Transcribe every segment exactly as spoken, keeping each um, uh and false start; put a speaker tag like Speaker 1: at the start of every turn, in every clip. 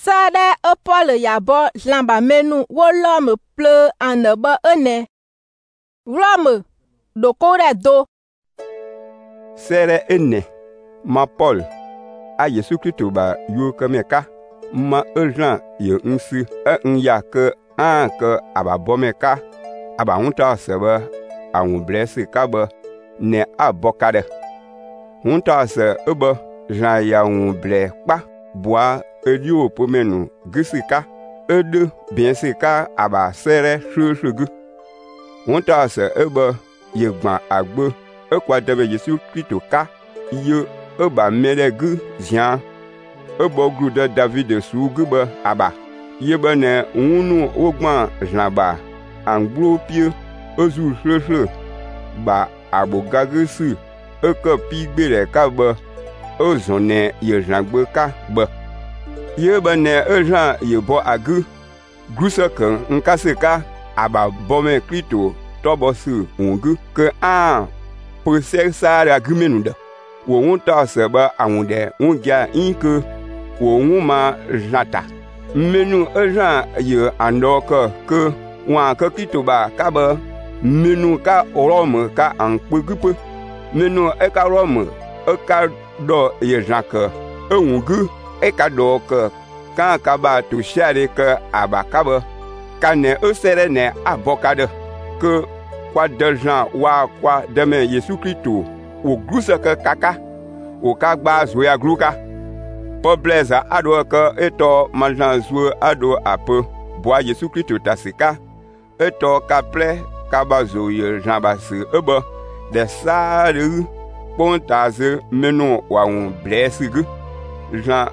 Speaker 1: Sade e Paul yabo jlamba menu wo l'homme ple en ebe ene. Rome do kore do.
Speaker 2: Sere ene ma Paul a Yesu Kristo ba yo kemeka ma ejan ye nsi e nya ke an ke aba bomeka aba hunta sebe awun blesse kaba ne abokade hunta se ebe jan ya un ble pa boa edio pomenu gisika edu bien sika aba sere shusugu hunta se ebe ye gban agbo e kwa debe Yesu Kristo ka ye eba melegu zian ebo gru de David suguba aba yebe ne unu ogban jnaba anglo pie ozu hlehle ba abogagesu eke pigbere ka ba ozone ye jnagbe ka ba yebe ne ejan ye bo agu grusakan nkaseka aba bome Kristo tobosu ungu ke an prosesar agmenunda wo wonta seba awunde wongia inke wo wuma jata menu ejan ye andoka ke wa ka kitoba kaba menu ka orome ka anpegupe menu e ka rome e ka do ye jaka ewungu e ka do ka kan kaba to share ka abakaba kane osere ne abokade ke kwa dejan wa kwa deme Yesu Kristo o grusa ka kaka o ka gba zoya gruka pobleza ado ka eto manjan zo ado ape boa Yesu Kristo tasika eto ka ple ka bazo ye jambasi ebe de sare pontaze menu wa un blessig jan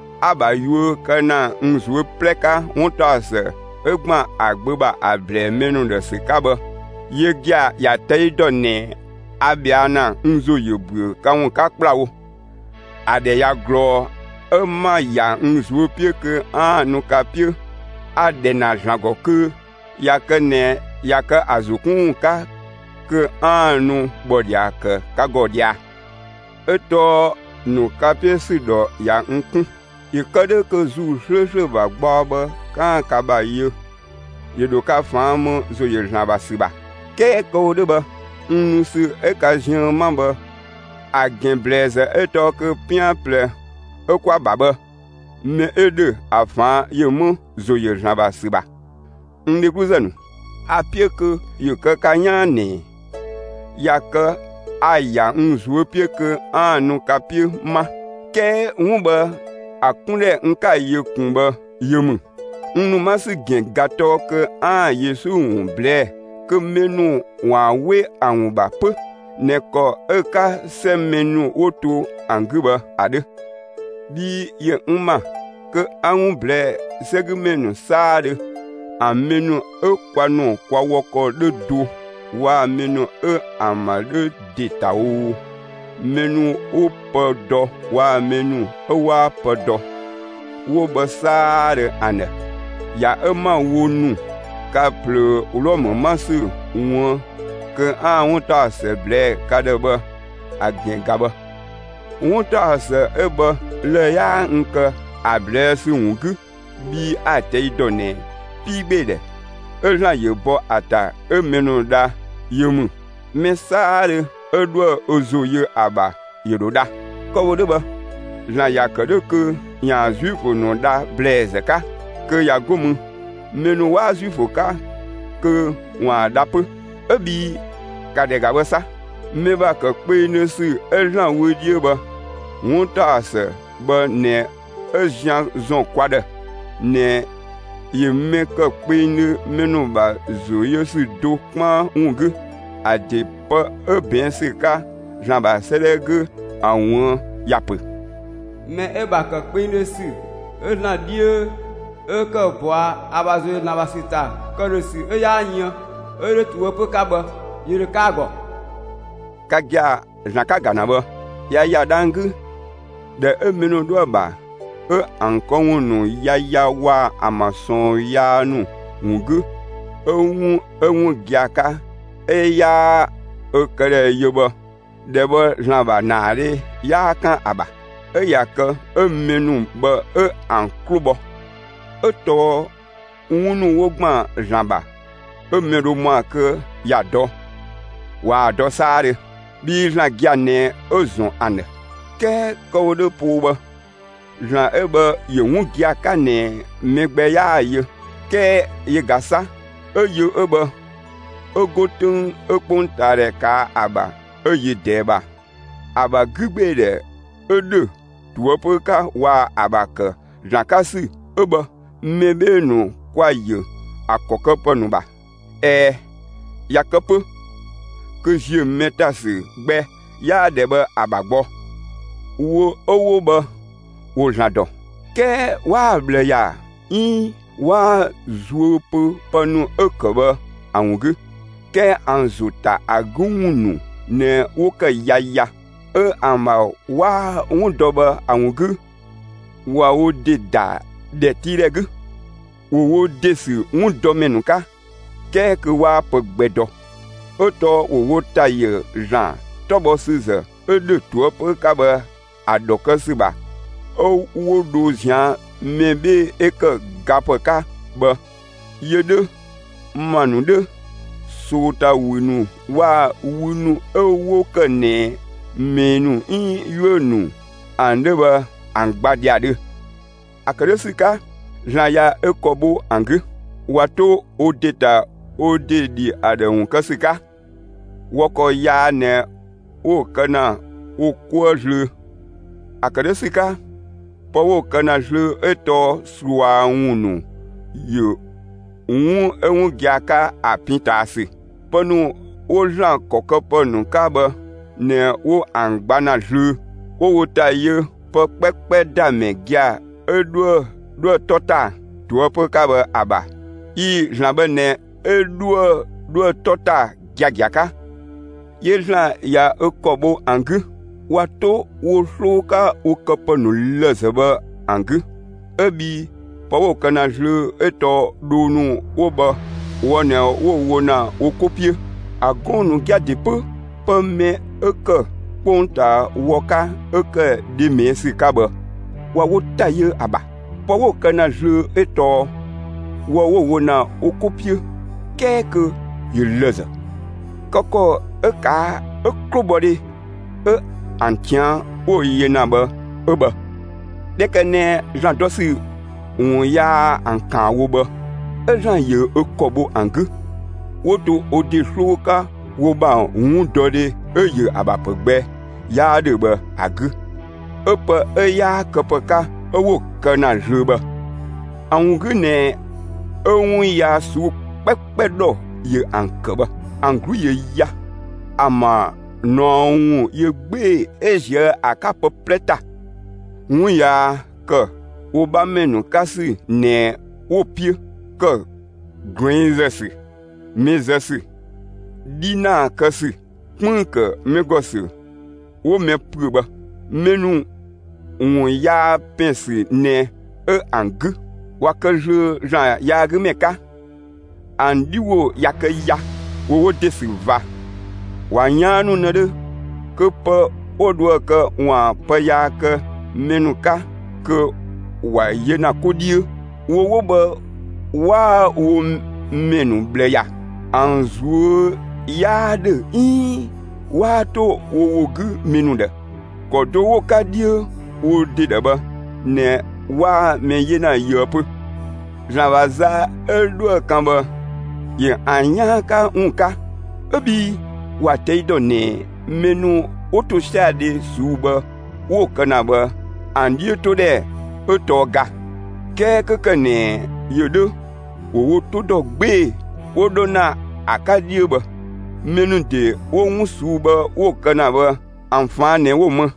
Speaker 2: abayo kana nzo pleka ontase egma agbeba able menu de sikaba yegia ya teidone abiana nzo yebu kan ka kplawo ade ya glo ema ya nzo pieke anu ka pie ade na jango ke ya kene ya ka azukun ka ke anu bodia ka ka godia eto nu ka pie sido ya nkun ikade ke zu hwehwe ba gbaba kan ka ba ye yedo ka famu zo ye jaba siba ke ko de ba nusu occasion mamba agen blaze eto ke pian ple e kwa baba me ede afan yemu zo ye jaba siba ndi kuzanu apie ke ye ka kanyane ya ka aya nzu pie ke anu kapie ma ke umba akunle nka ye kunba yemu nnu masi gen gato ke an Yesu umble ke menu wawe anba pe neko eka se menu oto anguba ade bi ye umma ke anble segu menu sade amenu e kwanu kwa woko de do wa menu e amade detawo menu o podo wa menu e wa podo wo basare ane ya ema wonu ka ple ulomo masu won ke an wonta se ble kadeba agen gaba wonta se eba le ya nka able su wungu bi atei done pi bede ejan ye bo ata emenu da yemu mesare edwa ozoye aba yeroda ko wodeba jan ya kade ke ya zufu no da blaze ka ke ya gomu menu wa zufu ka ke wa dape ebi kade ga wasa me ba ka pe ne su ejan wodie ba wonta se ba ne ejan zon kwade ne ye me ka pe ne menu ba zo yesu do kma ungu ade pa e bien se ka jan ba selege awon yape
Speaker 3: me e ba ka pe ne su e na die e ka boa abazo na basita ka re su e ya yan e re tu pe ka ba yire ka go
Speaker 2: ka gya jan ka gana ba ya ya dangu de e menu do ba e ankon nu ya ya wa amason ya nu ngu ehun ehun giaka e ya e kere yoba debo jamba nare ya kan aba e ya ka e menu ba e anklubo eto unu wogban jamba emedo moi que ya do wa do sare bi jan giane ozon ane ke ko de pouba jan ebe ye wu gia kane megbe ya ye ke ye gasa eye ebe ogotun ekpontare ka aba eye deba aba gbede ede tuopoka wa abaka jakasi ebe mebenu kwa ye akokoponuba e yakopo que je metase gbe ya debe abagbo wo owo ba wo jado ke wa ble ya in wa zuopo panu ekebe angu ke anzuta agunu ne woka yaya e ama wa undoba angu wa o de da de tiregu wo desi undomenuka ke ke wa pegbedo oto wo taye jan tobo size e de tuopo kaba adokasiba o wo dozian mebe eke gapaka ba yede manude sota winu wa winu ewo kane menu in yonu andeba angbadiade akaresika jaya ekobo angu wato odeta odedi adon kasika woko ya ne o kana o kwajlu akaresika powo kana jlu eto suwa unu yo un enwu giaka apintasi ponu o jan kokoponu kaba ne o angbana jlu o wotaye po pepe dame gia edo do tota tuopo kaba aba i jambe ne edo do tota giagiaka yejla ya ekobo angu wato wo hloka o koponu lezeba angu ebi pawo kana jlu eto donu oba wone wo wona o kopie agonu giade pe pe me eke ponta woka eke de mesi kaba wa wo taye aba pawo kana jlu eto wo wo wona o kopie keke yeleza koko eka ekrobode e antien o yena ba eba dekene jan dosi on ya ankan wo ba e jan ye ekobo angu woto ode hloka wo ba un dode e ye abapegbe ya de ba agu epa e ya kapaka e wo kana jeba angu ne ehun ya su pepedo ye ankaba angu ye ya ama no ye gbe eje akapo pleta un ya ke wo ba menu kasi ne wo pie ke grinzesi mezesi dina kasi punke megosi wo me pruba menu un ya pensi ne e angu wakaje jan ya gmeka andiwo yakaya wo desilva wanyanu nade ke pa odwa ka wa paya ka menuka ke wa yena kodie wo wo ba wa wo menu bleya anzu ya de i wa to wo wo gu menu de ko do wo ka die wo de da ba ne wa me yena yopu javaza eldo kamba ye anya ka unka ebi wa teido ne menu otoshade suba wo kana ba andi to de otoga ke kekene yodo wo to do gbe wo do na akadie ba menu de wo musuba wo kana ba amfane wo mo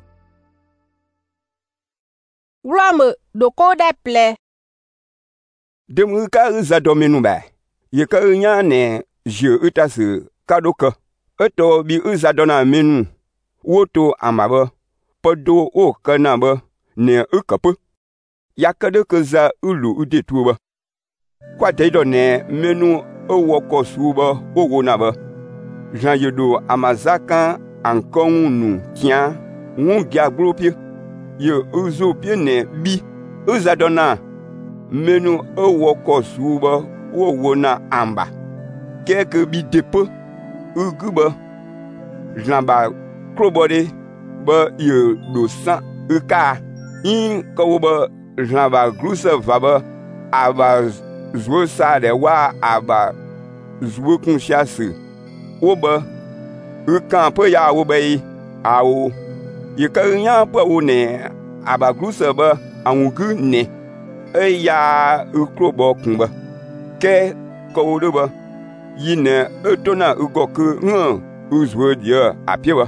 Speaker 1: Rome doko de ple
Speaker 2: de mu ka za do menu ba ye ka nya ne je utase kadoka eto bi uzadona menu woto amaba podo o kana ba ne ukapu yakade kaza ulu udetuba kwa teido ne menu owoko suba ogona ba jan yedo amazaka ankonu tia won bia glopie ye uzo pie ne bi uzadona menu e wo ko suba wo wo na amba ke ke bi depo uguba jamba krobode ba ye do san uka in ko ba jamba grusa vaba aba zwo sa de wa aba zwo kun shasi wo ba uka po ya wo ba yi awo ye ka nya po wo ne aba grusa ba anwu ne e ya ukrobo kunba ke ko do ba yine etona ugoku hu uzwo dia apiewa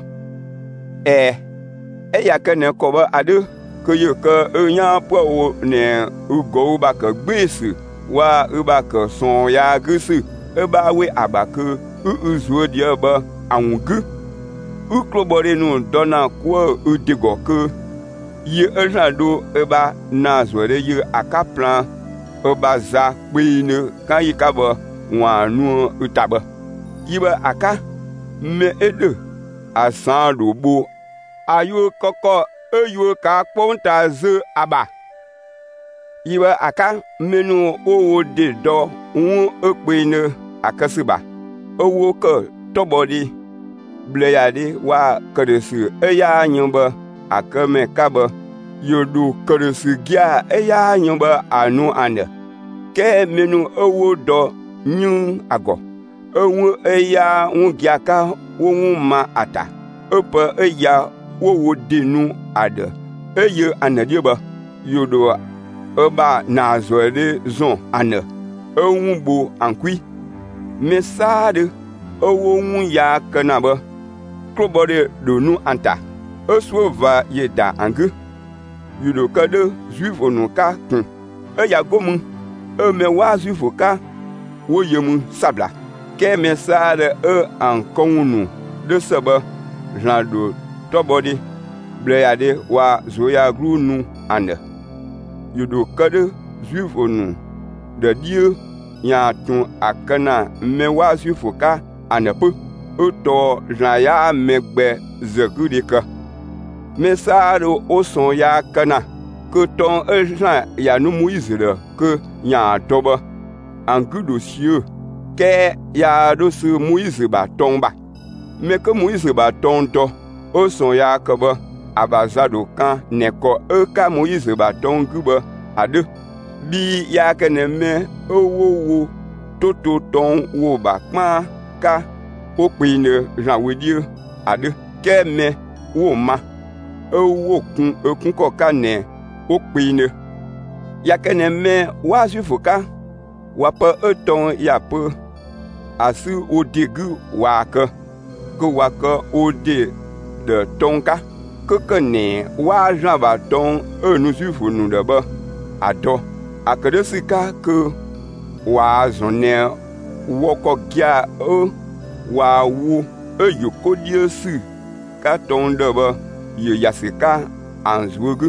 Speaker 2: e e ya ke ne ko ba ade ko ye ka nya po ne ugo ba ka gbesi wa uba ka son ya gusi e ba we abaka uzwo dia ba anwugu ukrobo de nu dona ko udigoku ye ejado eba na zwere ye akaplan eba za kpine kan yi kaba wanu utaba yiba aka me ede asan dobo ayo koko eyo ka ponta ze aba yiba aka menu owo de do won ekpine akasiba owo ko tobodi bleyade wa kadesi eya nyamba akame kaba yodu keresi gia eya nyomba anu ande ke menu owo do nyu ago owo eya ungia ka wo ma ata opa eya wo dinu ade eye anadieba yodo oba na zoede zon ane owu bo ankwi mesade owo wu ya kanaba krobode donu anta oswo va yeda angu yudo kade juifo no ka kun e ya gomu e me wa juifo ka wo yemu sabla ke me sare e ankonu de seba jando tobodi bleyade wa zoya grunu ande yudo kade juifo no de dieu ya tun akana me wa juifo ka anepo oto jaya megbe zekudika mesaro oson ya kana que ton ejan ya nu Moïse de que ya toba angudo sieu ke ya do su Moïse ba tomba me que Moïse ba tonto oson ya kaba abazado kan neko e ka Moïse ba tonguba ade bi ya keneme owowo toto ton wo ba pa ka opine jan wedie ade ke me wo ma owo kun okun ko ka ne opine ya kene me wa jufoka wa pa eton ya pe asu odegu wa ka ko wa ka ode de tonka ko kene wa jan ba ton enu jufo nu de ba ado akadesika ko wa zonne wo ko gia o wa wu eyoko diesu ka ton de ba ye yasika anzwogu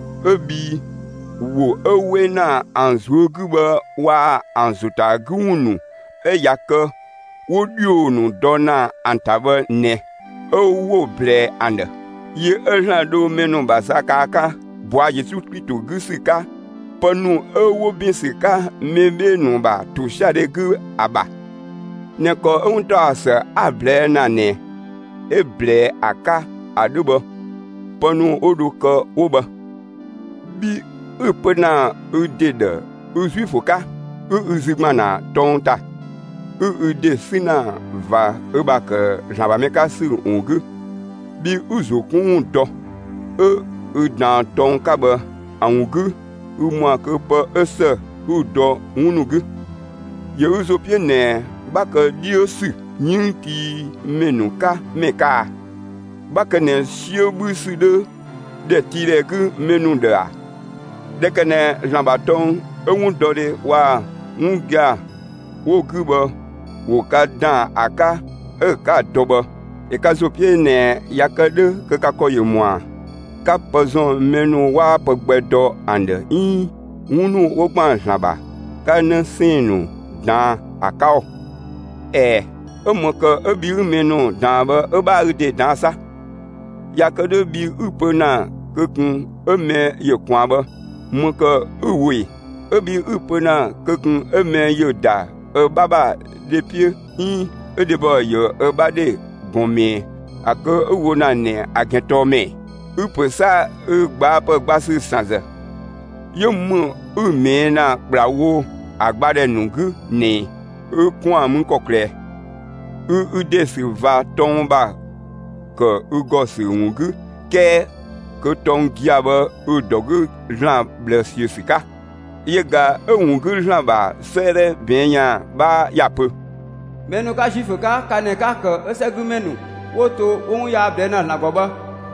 Speaker 2: ebi wo ewe na anzwogu ba wa anzutagunu eyaka wodionu dona antaba ne owo ble ande ye ejando menu basaka ka bwa Yesu Kristo gusika panu owo bisika mebenu ba tushadegu aba neko untasa able na ne eble aka adubo panu oduka oba bi upena udeda uzifuka uzimana tonta ude sina va ubaka jabameka sur ungu bi uzokun do e udan tonka ba angu umwa ke pa ese udo unugu ye uzopie ne baka diosu nyinti menuka meka baka ne siobusu de de tiregu menunda de kene jambaton ewun dode wa nga woguba woka dan aka e ka doba e ka zopie ne yakade ke ka koye moi ka pozon menu wa pogbedo ande in unu wogban jamba ka ne sinu dan akao e omoka obi menu dan ba oba de dan sa yakade bi upona kekun eme ye kwaba moka uwe ebi upena kekun eme yoda e baba depuis in e de ba yo e bade gomé ake wona ne agentome upesa e gba pa gba si sanza yo mu u me na brawo agbade nungu ne e kun amun kokle u u desi va tomba que u gosi nungu ke que ton giaba u dogu jan blessio sika yega e nungu jan ba sere benya ba yape
Speaker 3: menu ka jifuka kaneka ke esegumenu woto un ya blena na goba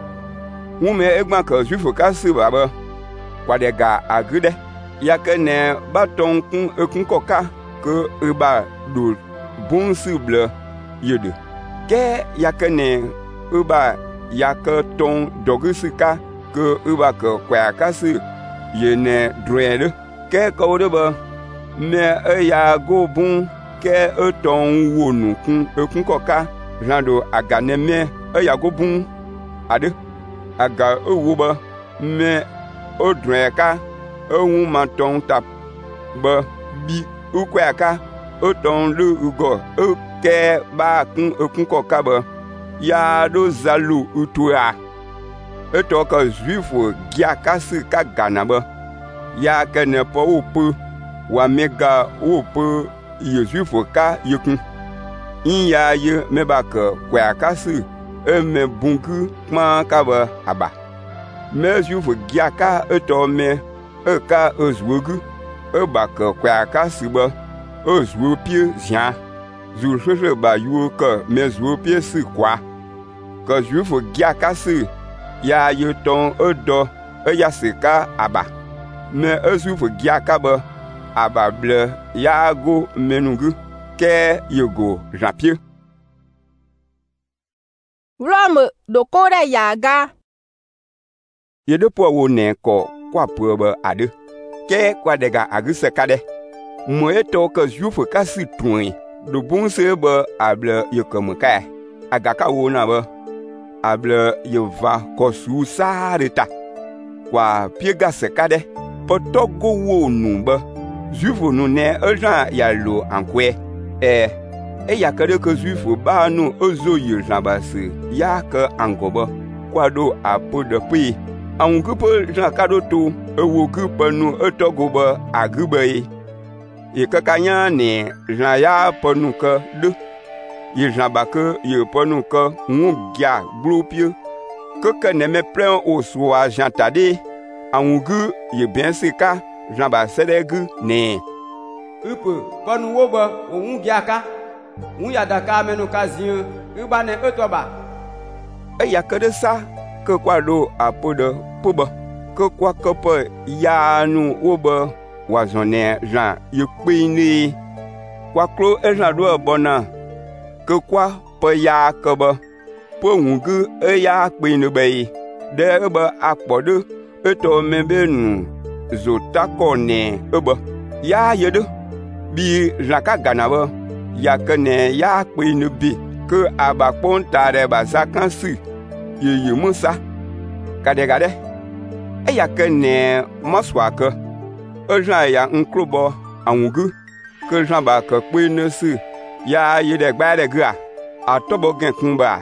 Speaker 2: wume egban ke jifuka si baba kwadega agide yakene baton kun ekun koka ke eba do bon cible yede ke yakene eba yake ton dogisika ke eba ke kwakasi yene droede ke ko ba me e ya go bon ke e ton wonu kun ekun koka rando agane me e ya go bon ade aga ewuba me o dreka ewu manton tap ba bi ukwaka o ton lu ugo o ke ba kun ekun koka ba ya do zalu utua e to ka juifo gia kasi ka gana ba ya kene po upu wa mega upu ye juifo ka yekun in ya ye me ba ka kwa kasi e me bungu ma ka ba aba me juifo gia ka e to me e ka ozwogu e ba ka kwa kasi ba ozwo pie zia zu shoshe ba yu ka me zwo pie si kwa ka juifo gia kasi ya ye ton e do e ya se ka aba me e juifo gia ka ba aba ble ya go menungu ke yego japie
Speaker 1: Rome dokore yaga
Speaker 2: yede po wo ne ko kwa proba ade ke kwa dega agise kade mo eto ka juifo ka si tun do bon se ba able yekomka aga ka wo na ba able yeva ko su sareta kwa piega se kade potogo wo nu ba juifo nu ne ejan ya lo ankwe e e ya kade ke juifo ba nu ozo ye jambase ya ka angoba kwa do apo de pi an gupo jan kado to e wo gupo nu etogo ba agube e kakanya ne jan ya ponu ka de ye jambake ye ponu ka ngya glopie que que ne me plein au soir jantade an gu ye bien sika jambasedegu ne
Speaker 3: upe ponu woba o ngiaka un ya daka menu kazin uba ne etoba
Speaker 2: e ya que de ça que quoi do apodo poba que quoi que pe ya nu woba wazone jan ye pini quoi clo e jan do bona que quoi pe ya que ba po ngu e ya pini be de ba apodo eto membenu zota kone eba ya yedo bi jaka ganaba ya kene ya pini bi ke abakpon tare ba zakansi ye musa kade kade e ya kene maswaka ejan ya nkrobo anwugu ke jan ba ke pini si ya yede gba de gra atobo gen kunba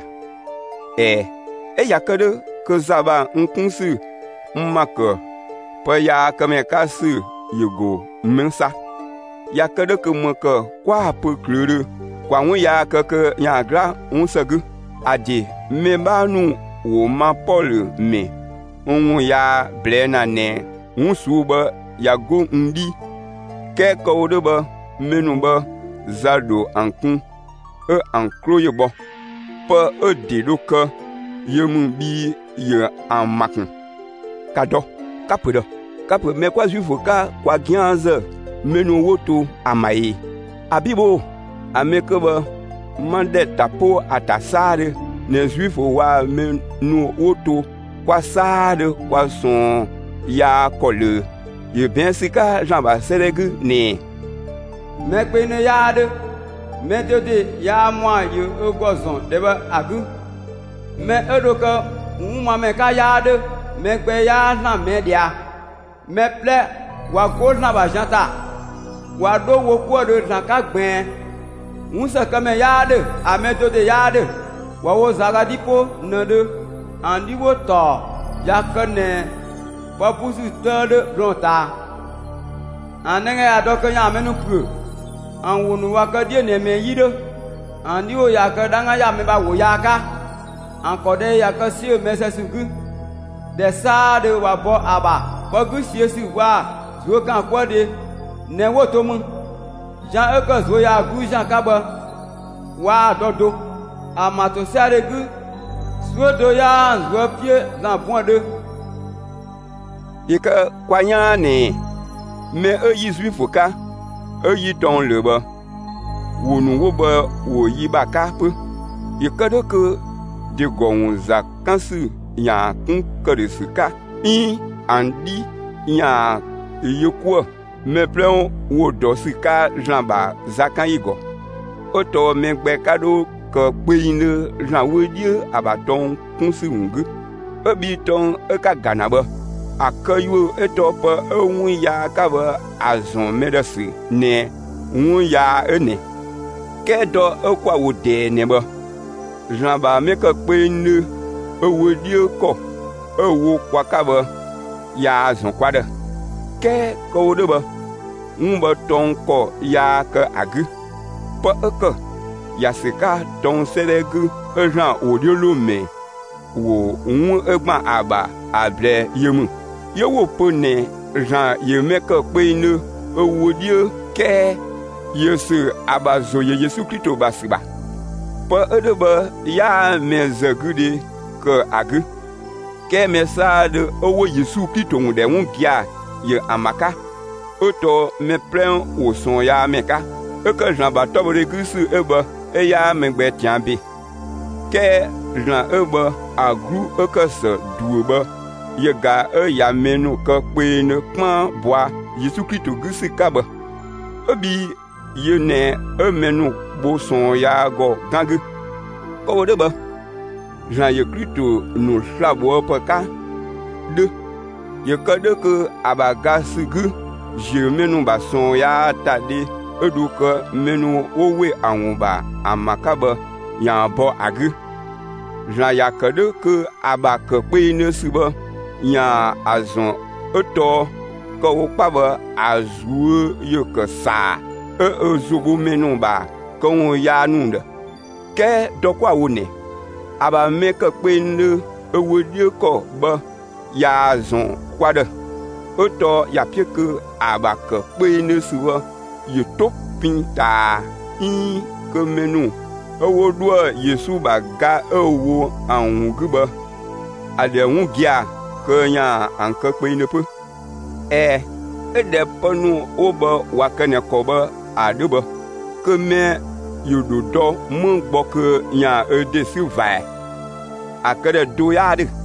Speaker 2: e e ya kede ke zaba nkunsi mmaka pa ya kame kasi yego mensa ya kede ke maka kwa pe klere kwa wu ya keke ya gra unsagu adi me banu wo ma Paul me wu ya blena ne unsuba ya go ndi ke ko de ba menu ba zado ankun e ankro yebo pa e de doka yemu bi ye amakun kado kapodo kapo me kwa juifo ka kwa gianze menu woto amaye abibo amekeba mande tapo atasare ne juifo wa menu woto kwa sade kwa son ya kole ye bien sika jamba seregu ne
Speaker 3: me pe ne yade me dede ya mwa ye ogozon deba agu me edoka umma me ka yade me gbe ya na media me ple wa ko na ba janta wa do wo ko de na ka gben un se kame yade ameto de yade wa wo zaga dipo na de andi wo to ya kane pa pusu te de blonta anenge ya do ko nya menu pu an wonu wa ka die ne me yido andi wo ya ka danga ya me ba wo ya ka an ko de ya ka si me se sugu de sa de wa bo aba ko gu si si wa zo kan ko de ne wo to mu jan e ko zo ya gu jan ka ba wa dodo amato sare gu zo do ya zo pie na bon de
Speaker 2: ika kwanya ne me e yi zuifu ka e yi ton le ba wonu wo ba wo yi ba ka pu ika de ke de gon za kansu ya kun kare su ka in andi ya yekwo me plan wo do su ka jamba zakan yigo oto me gbe kado ko pe ine jan wo die abaton kun su ngu obi ton e ka gana ba akayo eto pa ohun ya ka ba azon medasi ne un ya ene kedo ekwa wo de ne ba jamba me ka pe ne owo die ko owo kwa ka ba ya azon kwa de ke ko de ba un ba ton ko ya ka agu pa eka ya se ka ton seregu ejan o de lo me wo un egba aba abre yemu yo wo pone jan ye meka pe ne owo die ke yesu abazo ye Yesu Kristo basiba pa edeba ya me zagude ke agu ke mesa de owo Yesu Kristo nde won bia ye amaka oto me plan o son ya meka e ke jan ba tobore gusu eba e ya me gbe tiambe ke jan eba agru e ke se duoba ye ga e ya menu ka pe ne pon boa Yesu Kristo gusi kaba obi ye ne e menu bo son ya go gangu ko de ba Jean ye Kristo no slabo pa ka de ye ka de ke abaga sigu je menu ba son ya tade edu ka menu owe awon ba amakaba ya bo agu Jean ya ka de ke abaka pe ne siba ya azon eto ko wo pa ba azu ye ka sa e ezugo menu ba ko won ya nunda ke dokwa woni aba me ka pe ne ewodie ko ba ya azon kwada eto ya pie ke aba ka pe ne suwa ye to pinta in ke menu ewo do Yesu ba ga ewo anwu guba ade wu gia ke nya anka pe ne pu e ede panu oba wakane ko ba aduba ke me yodo do mun gbo ke nya ede si vai akere do ya de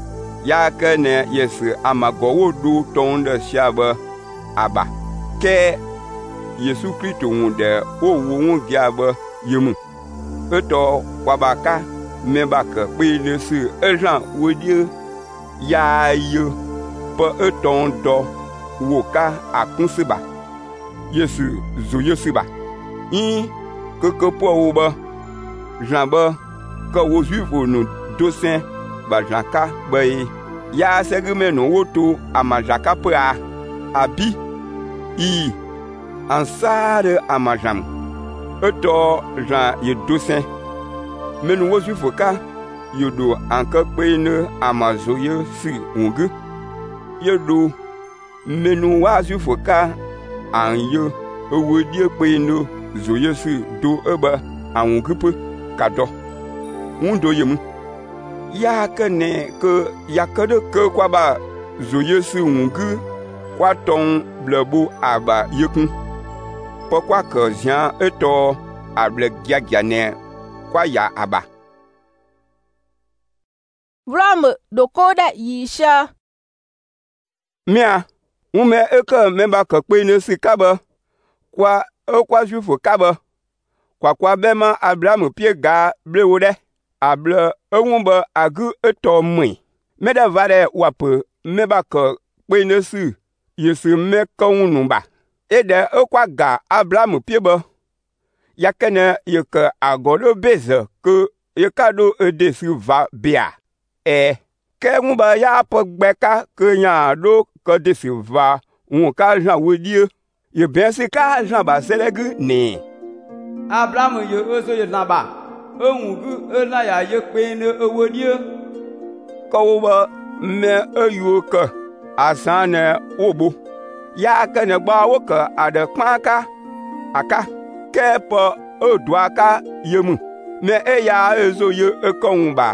Speaker 2: ya ke ne Yesu amago wo do ton de siaba aba ke Yesu Kristo wonde o wo won gia ba yemu eto kwabaka me ba ke pe ne si ejan wodie ya yo pa eton do woka akunsiba Yesu zo Yesuba in keke po wo ba jamba ka wo juifo no dosen ba jaka ba ya segme no woto amajaka pa abi i ansare amajam eto jan ye dosen menu wo juifo ka yodo anka pe ne amazo ye si ungu yodo menu wa juifo ka an yo owo die pe no zo Yesu do eba awon gupu kado undo yemu ya kane ke ya kade ke kwa ba zo Yesu ungu kwa ton blebo aba yekun pokwa ke jian eto able giagiane kwa ya aba
Speaker 1: Rome dokoda yisha
Speaker 2: mia ume eke memba ke pe ne si kaba kwa e kwa juifo kaba kwa kwa bema Abraham pie ga blewo de able ewumba agu eto mui meda vare wape meba ke pe ne si Yesu me kong numba. Ede okwa ga Abraham piebe. Yakene yeke agodo beze ke yekado edesi va bia. E ke ngba ya po gbeka ke nya do ke desi va unka jan wedie. Ye bien si ka jan ba selegu ni.
Speaker 3: Abraham ye ozo ye naba. Ongu ena ya ye pe ne ewodie.
Speaker 2: Ko ba me ayuka asane obo. Ya kene gba woka ade kpanka aka kepo odwaka yemu me eya ezo ye ekonba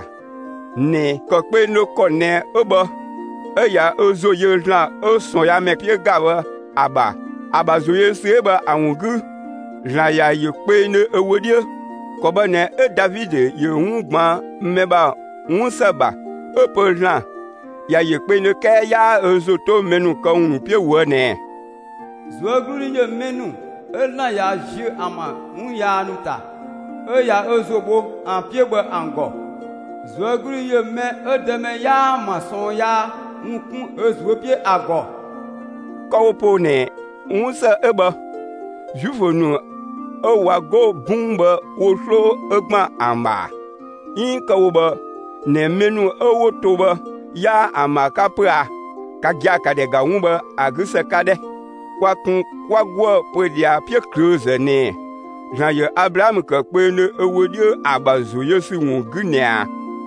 Speaker 2: ni ko pe no kone obo eya ozo ye la oson ya me pie gawa aba aba zo ye seba awungu la ya ye pe ne ewodie ko ba ne e David ye ngba meba unsaba opo la ya ye pe ne ke ya ozo to menu ko un pie wo ne
Speaker 3: Zwaguri ye menu ena ya je ama un ya nuta e ya ozobo an piebe ango Zwaguri ye me edeme ya mason ya nkun ezopie ago
Speaker 2: ko po ne unsa eba juvonu o wago bumba woslo egba amba in ko ba ne menu o toba ya amaka pra ka gya ka de ga umba aguse kade kwa kun kwa gwo podia pie cruise ne Jean ye Abraham ka pe ne ewodie abazo Yesu won gunia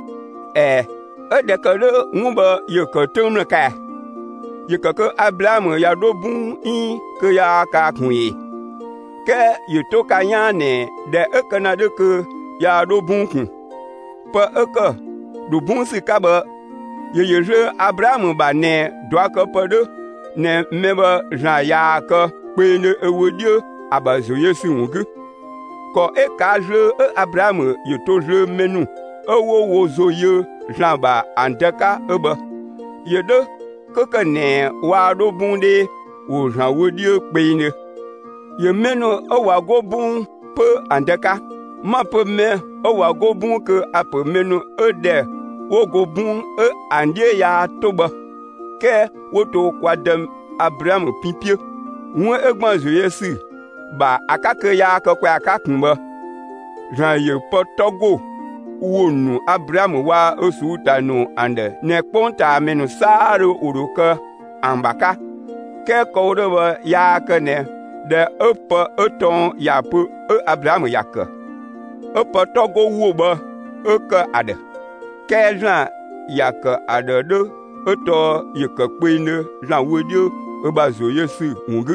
Speaker 2: eh e de ka le ngba ye ka tum ka ye ka ka Abraham ya do bun in ke ya ka kun yi ke ye to ka yan ne de e kana de ke ya do bun kun pa e ka do bun si ka ba ye ye je Abraham ba ne do ka pa de ne meba Jean ya ka pe ne ewodie abazo Yesu won ko e ka je e Abraham ye to je menu owo wo zo ye Jean ba andeka eba ye de keke ne wa do bunde wo Jean wodie pe ne ye menu o wa go bun pe andeka ma pe me o wa go bun ke ape menu e de wo go bun e ande ya toba ke wo to kwadem Abraham pipie won egban zo Yesu ba akake ya ka kwa akakunba Jean ye potogo wonu Abraham wa osuta no ande ne ponta menu saro uruka ambaka ke ko de ya ka ne de opa oton ya pu Abraham yakka opa togo wo ba oka ade ke Jean yakka ade de oto yeka pene Jean wodio obazo Yesu ngu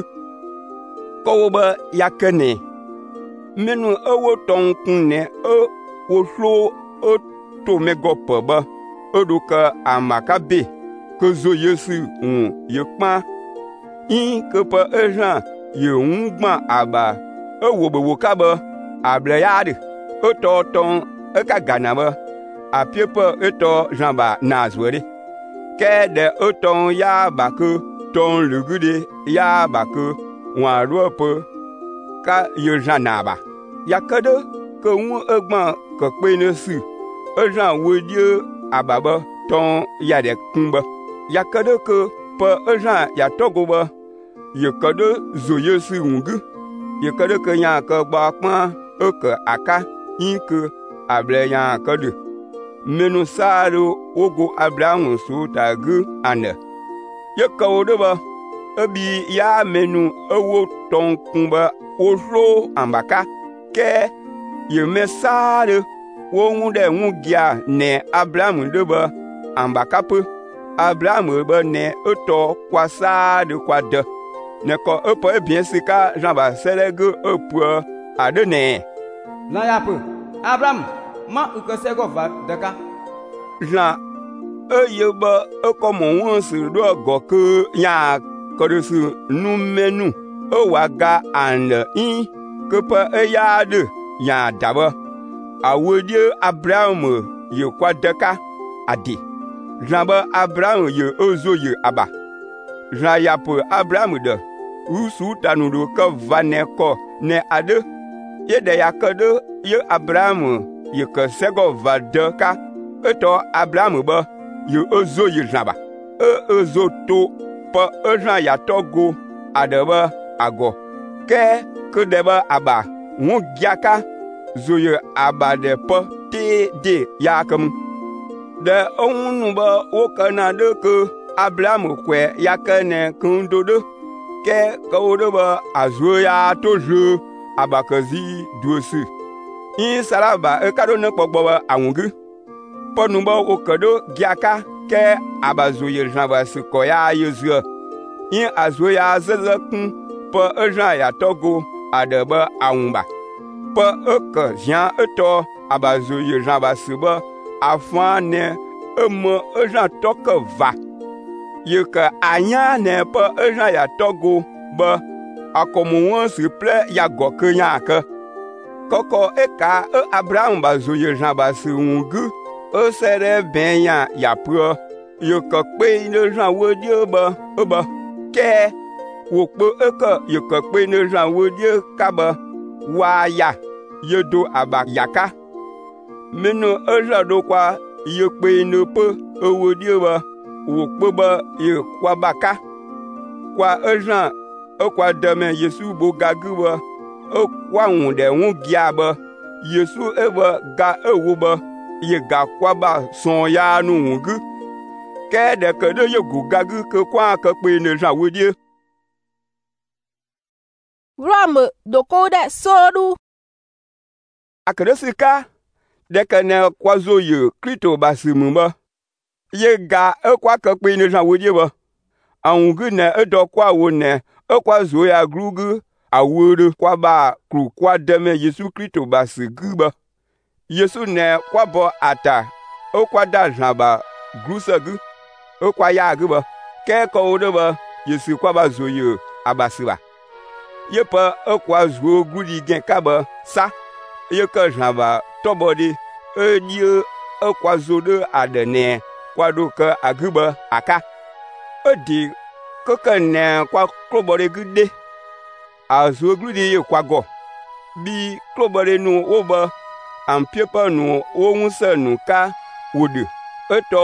Speaker 2: ko ba yakene menu owo ton kunne o wo flo o to megopo ba oduka amakabe ko zo Yesu un yekpa in ke pa ejan ye ngba aba owo be wo ka ba able yade o to ton e ka gana ba apie pa eto Jean ba nazwere ke de o ton ya ba ko ton lugude ya ba ko wa rope ka ye janaba yakade ke wu egban ke pe ne su ejan wodie ababa ton ya de kumba yakade ke pa ejan ya togo ba yakade zo Yesu ngu yakade ke nya ke gba pan e ke aka inke able ya kade menu saro ogo Abraham so tagu ane yakawo ba ebi ya menu ewo ton kumba oslo ambaka ke ye mesare wo ngunde ngugia ne Abraham de ba ambaka pe Abraham ba ne oto kwasa de kwade ne ko epo e bien sika Jean ba selege epu ade ne
Speaker 3: na ya pe Abraham ma ukose go va deka
Speaker 2: Jean eye ba e ko mo won si do go ke nya ko de su nu menu o waga ande in ke pa e ya de ya daba awodie Abraham ye kwa deka adi jamba Abraham ye ozo ye aba jan ya po Abraham de usu tanu do ka vane ko ne ade ye de ya ka de ye Abraham ye ka sego va deka eto Abraham ba ye ozo ye jamba e ozo to pe ezran ya togo adebe ago ke ke debe aba ŋu giaka zoye aba de pe te de ya kem de onu be wo kana de ke Abraham kwe ya kene kundo de ke ke wo de be azo ya to je abakazi duosi in salaba e kado ne gbogbo awungu ponu be wo kedo giaka ke abazo ye jan ba se ko ya yezu in azo ya zezekun pe ejan ya togo adebe awunba pe eke jan eto abazo ye jan ba se be afan ne eme ejan toke va ye ke anya ne pe ejan ya togo be akomo won se ple ya go ke nya ke koko eka e Abraham bazo ye jan ba se ungu e sere ben ya ya pro ye ke pe ne jan wo die be e be ke wo pe eke ye ke pe ne jan wo die ka be wa ya ye do aba yaka meno eja do kwa ye pe ne pe e wo die be wo pe be ye kwa baka kwa eja e kwa deme Yesu bo gagu be e kwa wu de wu gia be Yesu e be ga e wo be ye ga kwa ba son ya nu ngu ke de ke de ye gu gagu ke kwa ke pe ne jan wo die
Speaker 1: Rome doko de sodu
Speaker 2: akresika de ke ne kwa zo ye Krito basimu ba ye ga e kwa ke pe ne jan wo die ba awungu ne e do kwa wo ne e kwa zo ya grugu awuru kwa ba kru kwa deme Yesu Krito basigu ba Yesu ne kwa bo ata o kwa da jan ba grusagu o kwa ya gu ba ke ko de ba Yesu kwa ba zo ye abasiba ye pa e kwa zo gudi gen ka ba sa ye ka jan ba tobodi e die e kwa zo de adene kwa do ka aguba aka e di keke ne kwa klobore gude azo gudi ye kwa go bi klobore nu oba ampiepa nu wo nse nu ka wode eto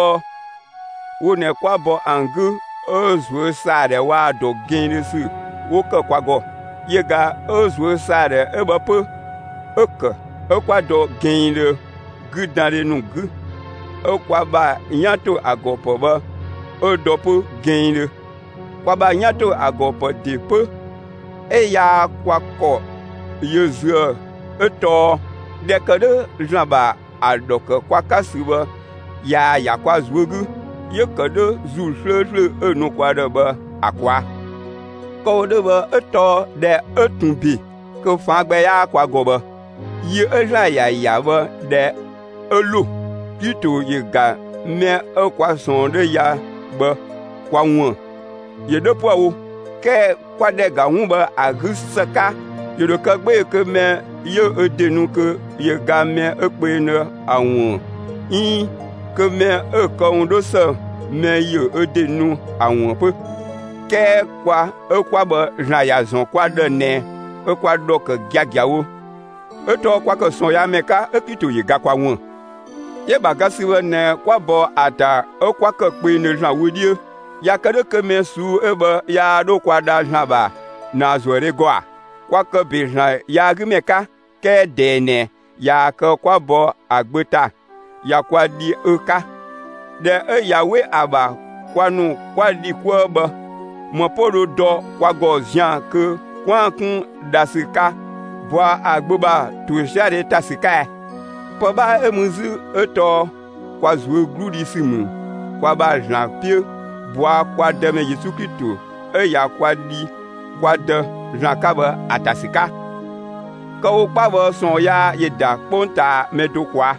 Speaker 2: wo ne kwa bo angu ozo sare wa do genesi wo ka kwa go ye ga ozo sare e ba pe eke e kwa do gende gudare nu gu e kwa ba nyato agopo ba e do pe gende kwa ba nyato agopo de pe e ya kwa ko yezu eto de kede jamba adoke kwa kasiba ya ya kwa zugu ye kede zu shle enu kwa de ba akwa ko de ba eto de etumbi ko fa gbe ya kwa goba ye eja ya ya ba de elo kito ye ga me e kwa son de ya ba kwa won ye de po wo ke kwa de ga hu ba agusaka ye de ka gbe ke me ye edenu ke ye ga me e pe ne awon in ke me e ko ndo se me ye edenu awon pe ke kwa e kwa ba jan ya zon kwa de ne e kwa do ke giagiawo e to kwa ke son ya me ka e kito ye ga kwa won ye ba ga si we ne kwa bo ata e kwa ke pe ne jan wodie ya kede ke me su e ba ya do kwa da jan ba na zore goa kwa ke be jan ya gi me ka ke dene ya ke kwa bo agbeta ya kwa di eka de e yawe aba kwa nu kwa di kwa ba mo poro do kwa go zian ke kwa kun dasika bwa agboba tu share tasika po ba emuzu eto kwa zu gludi simu kwa ba jan pie bwa kwa deme Yesu Kristo e ya kwa di kwa de jan ka ba atasika ko pa ba son ya yeda ponta medo kwa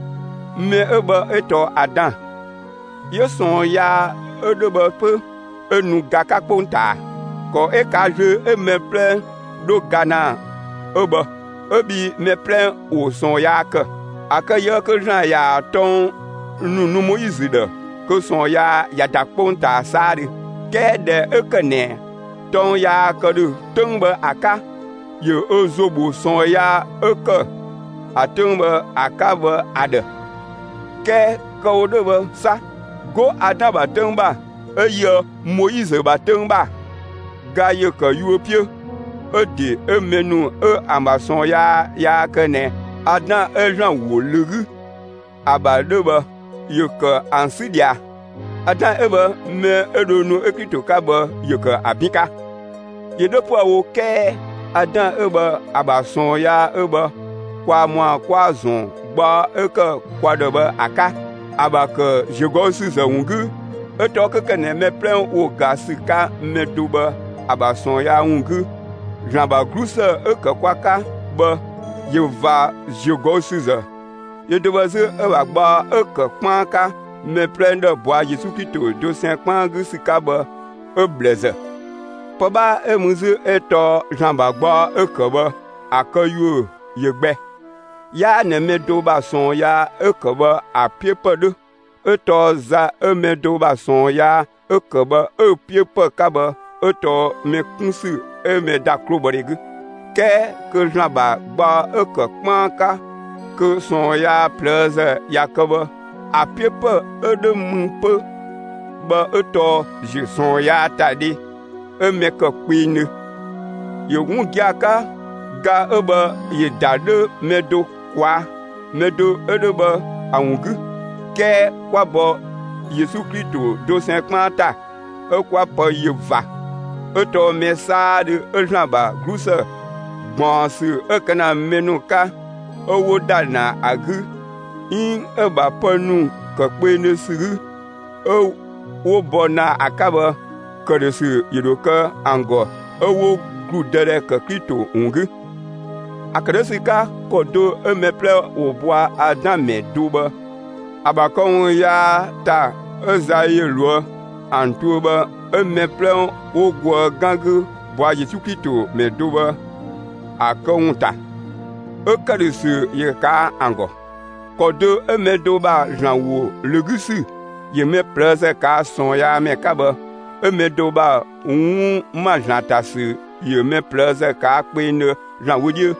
Speaker 2: me ebe eto adan ye son ya edobe pe enu gaka ponta ko e ka je e me plein do gana ebe ebi me plein o son ya ke aka ye ke jan ya ton nu nu Moïse de que son ya ya da ponta sari ke de e kene ton ya ke de tumbe aka ye ozobo son ya eke atumbe akaba ade ke ko de sa go adaba tumba eye Moïse ba teng ba ga ye ke yu pie e de e menu e ambason ya ya kene adan e jan wo lugu aba de ba ye ke ansidia adan e ba me e do no ekito ka ba ye ke abika ye de po wo ke adan e ba abason ya e ba kwa mwa kwa zon ba e ke kwa de ba aka aba ke jegosi za wungu e to ke kene me plan wo gasika me do ba abason ya wungu jan ba grusa e ke kwa ka ba ye va jegosi za ye de ba ze e ba gba e ke kwan ka me plan de bois Jésus Christo do saint kwan gusika ba e blaze pa ba e muzu e to jan ba gba e ke ba akayu ye gbe ya ne me do ba son ya e ke ba a pie pe de e to za e me do ba son ya e ke ba e pie pe ka ba e to me kunsu e me da kro boregu ke ke jan ba gba e ke kwan ka ke son ya plaise ya ke ba a pie pe e de mun pe ba e to je son ya tadi e me ke kwine ye wun gya ka ga e ba ye da de me do kwa me do e de ba awungu ke kwa bo Jésus Christo do saint kwanta e kwa pa ye va e to me sa de e jan ba grusa bon su e kana menu ka o wo da na agu in e ba panu ka pe ne suru o wo bona akaba ka de su yidoka ango o wo grudere ka Christo ungu akadesika kodo e me ple wo boa adan me duba abakon ya ta ezaye lo antuba e me ple wo gwo gangu boa Jésus Christo me duba akonta e kadesu ye ka ango kodo e me duba janwo legusi ye me prese ka son ya me kaba e me duba un ma jantasi ye me prese ka pe ne janwo die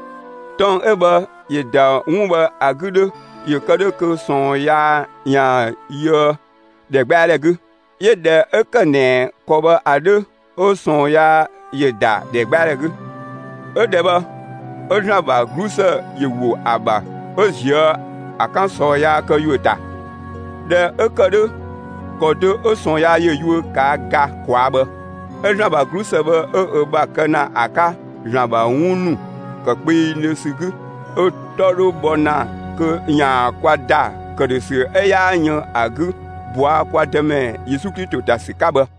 Speaker 2: ton eba ye da unba agude ye kade ke son ya ya ye de gba de gu ye de ekane ko ba ade o son ya ye da de gba de gu e de ba o jan ba grusa ye wo aba o jia akan so ya ke yuta de ekade ko de o son ya ye yu ka ga kwa ba e jan ba grusa ba e ba kana aka jan ba unu ka pe ne sigu o toro bona ke nya kwada ke de se e ya nya agu boa kwa deme Jésus Christo ta sikaba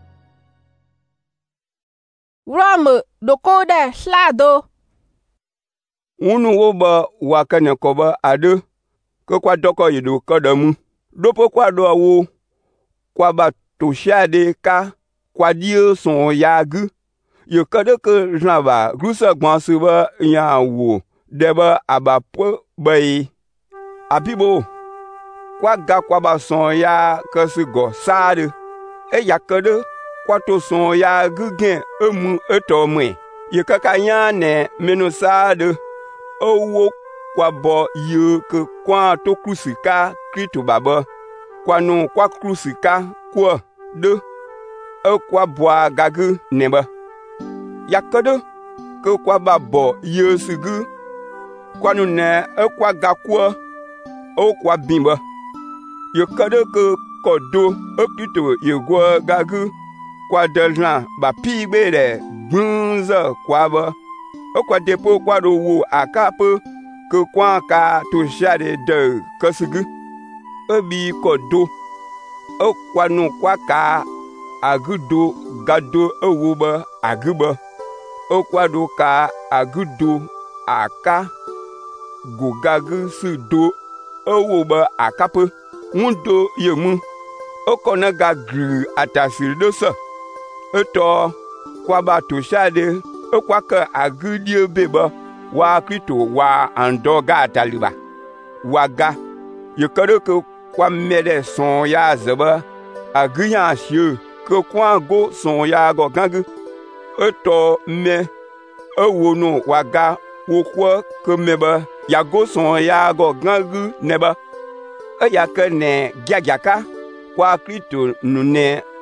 Speaker 1: Rome doko de slado
Speaker 2: unu wo ba wa kane ko ba ade ke kwa doko yido kodamu dopo kwa do wo kwa ba to shade ka kwa die son yagu ye kade ke jamba grusa gwansu ba nya wo deba aba po bai abibo kwa ga kwa ba son ya ke go sade e ya kade kwa to son ya gugen emu eto mwe ye kaka nya ne menu sade owo kwa bo ye ke kwa to krusika Christo baba kwa no kwa krusika kwa de e kwa boa gagu neba yakade ke kwa ba bo yesugu kwa nu ne e kwa ga kwa o kwa bimba yakade ke kodo e Christo ye gwa gagu kwa dejan ba pi be de bunza kwa ba o kwa depo kwa do wo akape ke kwa ka to shade de kasugu e bi kodo o kwa nu kwa ka agudo gado ewuba aguba o kwa do ka agudo aka gogagu sudo ewuba akape mundo yemu o kona ga gru atasiri do so eto kwa ba to shade o kwa ka agudie beba wa Christo wa andoga ataliba waga yekado ke kwa mede son ya zeba agunya shie ke kwa go son ya go gangu eto me ewono waga wo kwa ke meba ya go son ya go gangu neba e ya ke ne gyagaka kwa Christo nune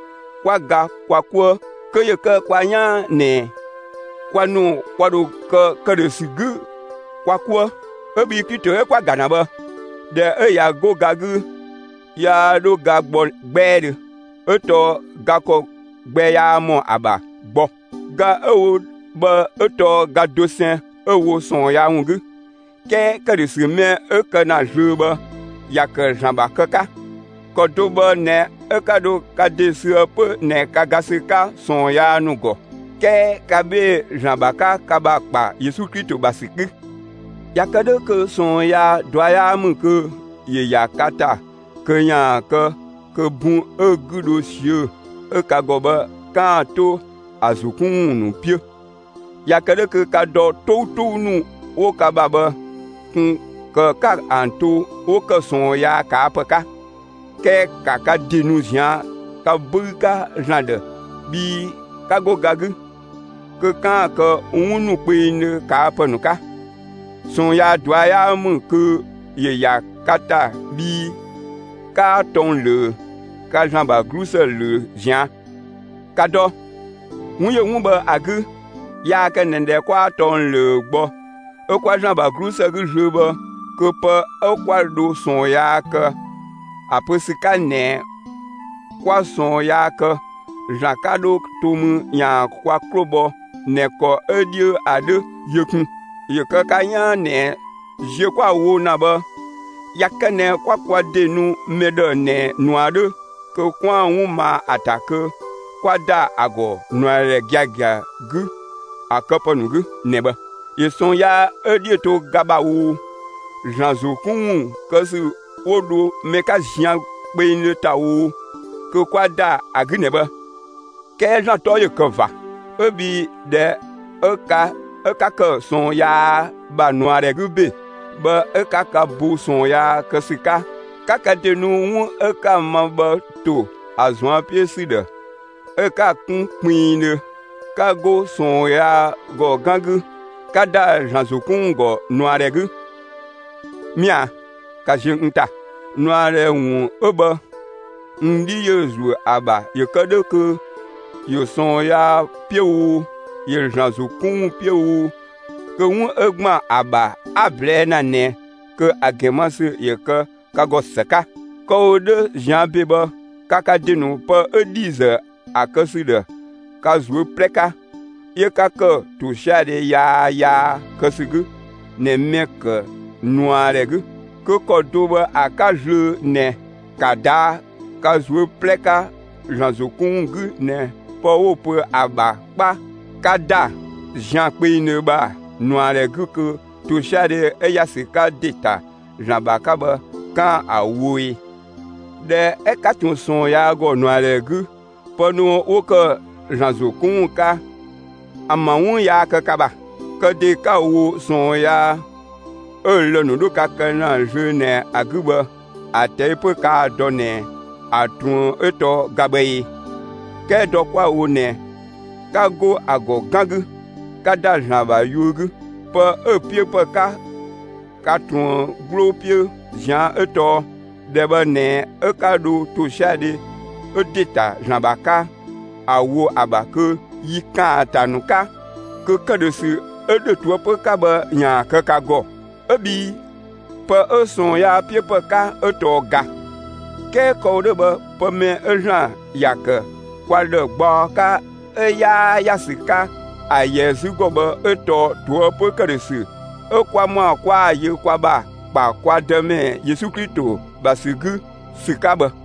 Speaker 2: kwa ga kwa kwa ke ye ke kwa nya ne kwa nu kwa do ke ke de sigu kwa kwa ebi kito e kwa gana ba de e ya go gagu ya do ga gbo gbe de eto ga ko gbe ya mo aba gbo ga ewo ba eto ga dosen ewo son ya ungu ke ke de si me e ke na juba ya ke jamba kaka ko do ba ne e ka do ka de si pe ne ka ga se ka son ya nu go ke ka be jamba ka ka ba pa Yesu Kristo ba siki ya ka de ke son ya do ya mu ke ye ya kata ke nya ke ke bun e gudo sie e ka go ba ka to azukun nu pie ya ka de ke ka do to to nu o ka ba ba kun ke ka anto o ke son ya ka pa ka ke ka ka dinu zia ka bu ka jande bi ka go gagu ke ka ke unu pe ne ka pa nu ka son ya do ya mu ke ye ya kata bi ka ton le ka jamba gruse le zia ka do mu ye mu ba agu ya ke nende kwa ton le gbo e kwa jamba gruse gu jeba ke pa e kwa do son ya ke apesika ne kwa son ya ke jakado tum ya kwa klobo ne ko edieu ade yekun yeke ka nya ne je kwa wo na ba yakene kwa kwa denu mede ne nuade ke kwa uma atake kwa da ago nuare giagia gu akaponugu neba yeson ya edieto gabawu janzokun kasu odo meka jian pe ni tawo ke kwa da agneba ke jan to ye kova ebi de eka eka ke son ya ba nuare gube ba eka ka bu son ya kasika kaka denu eka maba to azwan pieside eka kun pin ka go son ya go gangu kada janzokun go nuare gu mia ka jinta nuare wu oba ndi yezu aba yekade ke yo son ya pieu ye janzokun pieu ke wu egma aba able na ne ke agemase ye ke ka go seka ko de jan beba kaka denu pa edize akaside ka zu pleka ye ka ke to shade ya ya kasigu ne mek noiregu ke ko doba akaju ne kada ka zu pleka janzokungu ne pa o pe aba pa kada jan pe ne ba noiregu ke to shade e ya se ka deta jamba ka ba kan awoe de e ka tun son ya go noiregu pa no o ke janzokun ka amawun ya ka kaba ka de ka wo son ya ele no do ka kana jene aguba ate pe ka donne atun eto gabe ke do kwa wo ne ka go ago gangu ka da jamba yugu pa e pie pa ka ka tun glo pie jan eto de ba ne e ka do to shade e deta jamba ka awo abake yi ka tanuka ke kadesi e de to pe ka ba nya ka ka go ebi pe e son ya pie pe ka e to ga ke ko de ba pe me e jan ya ke kwa de gbo ka e ya ya sika a yesu go ba e to to pe kadesi e kwa mo kwa ye kwa ba pa kwa de me Yesu Kristo ba sigu sika ba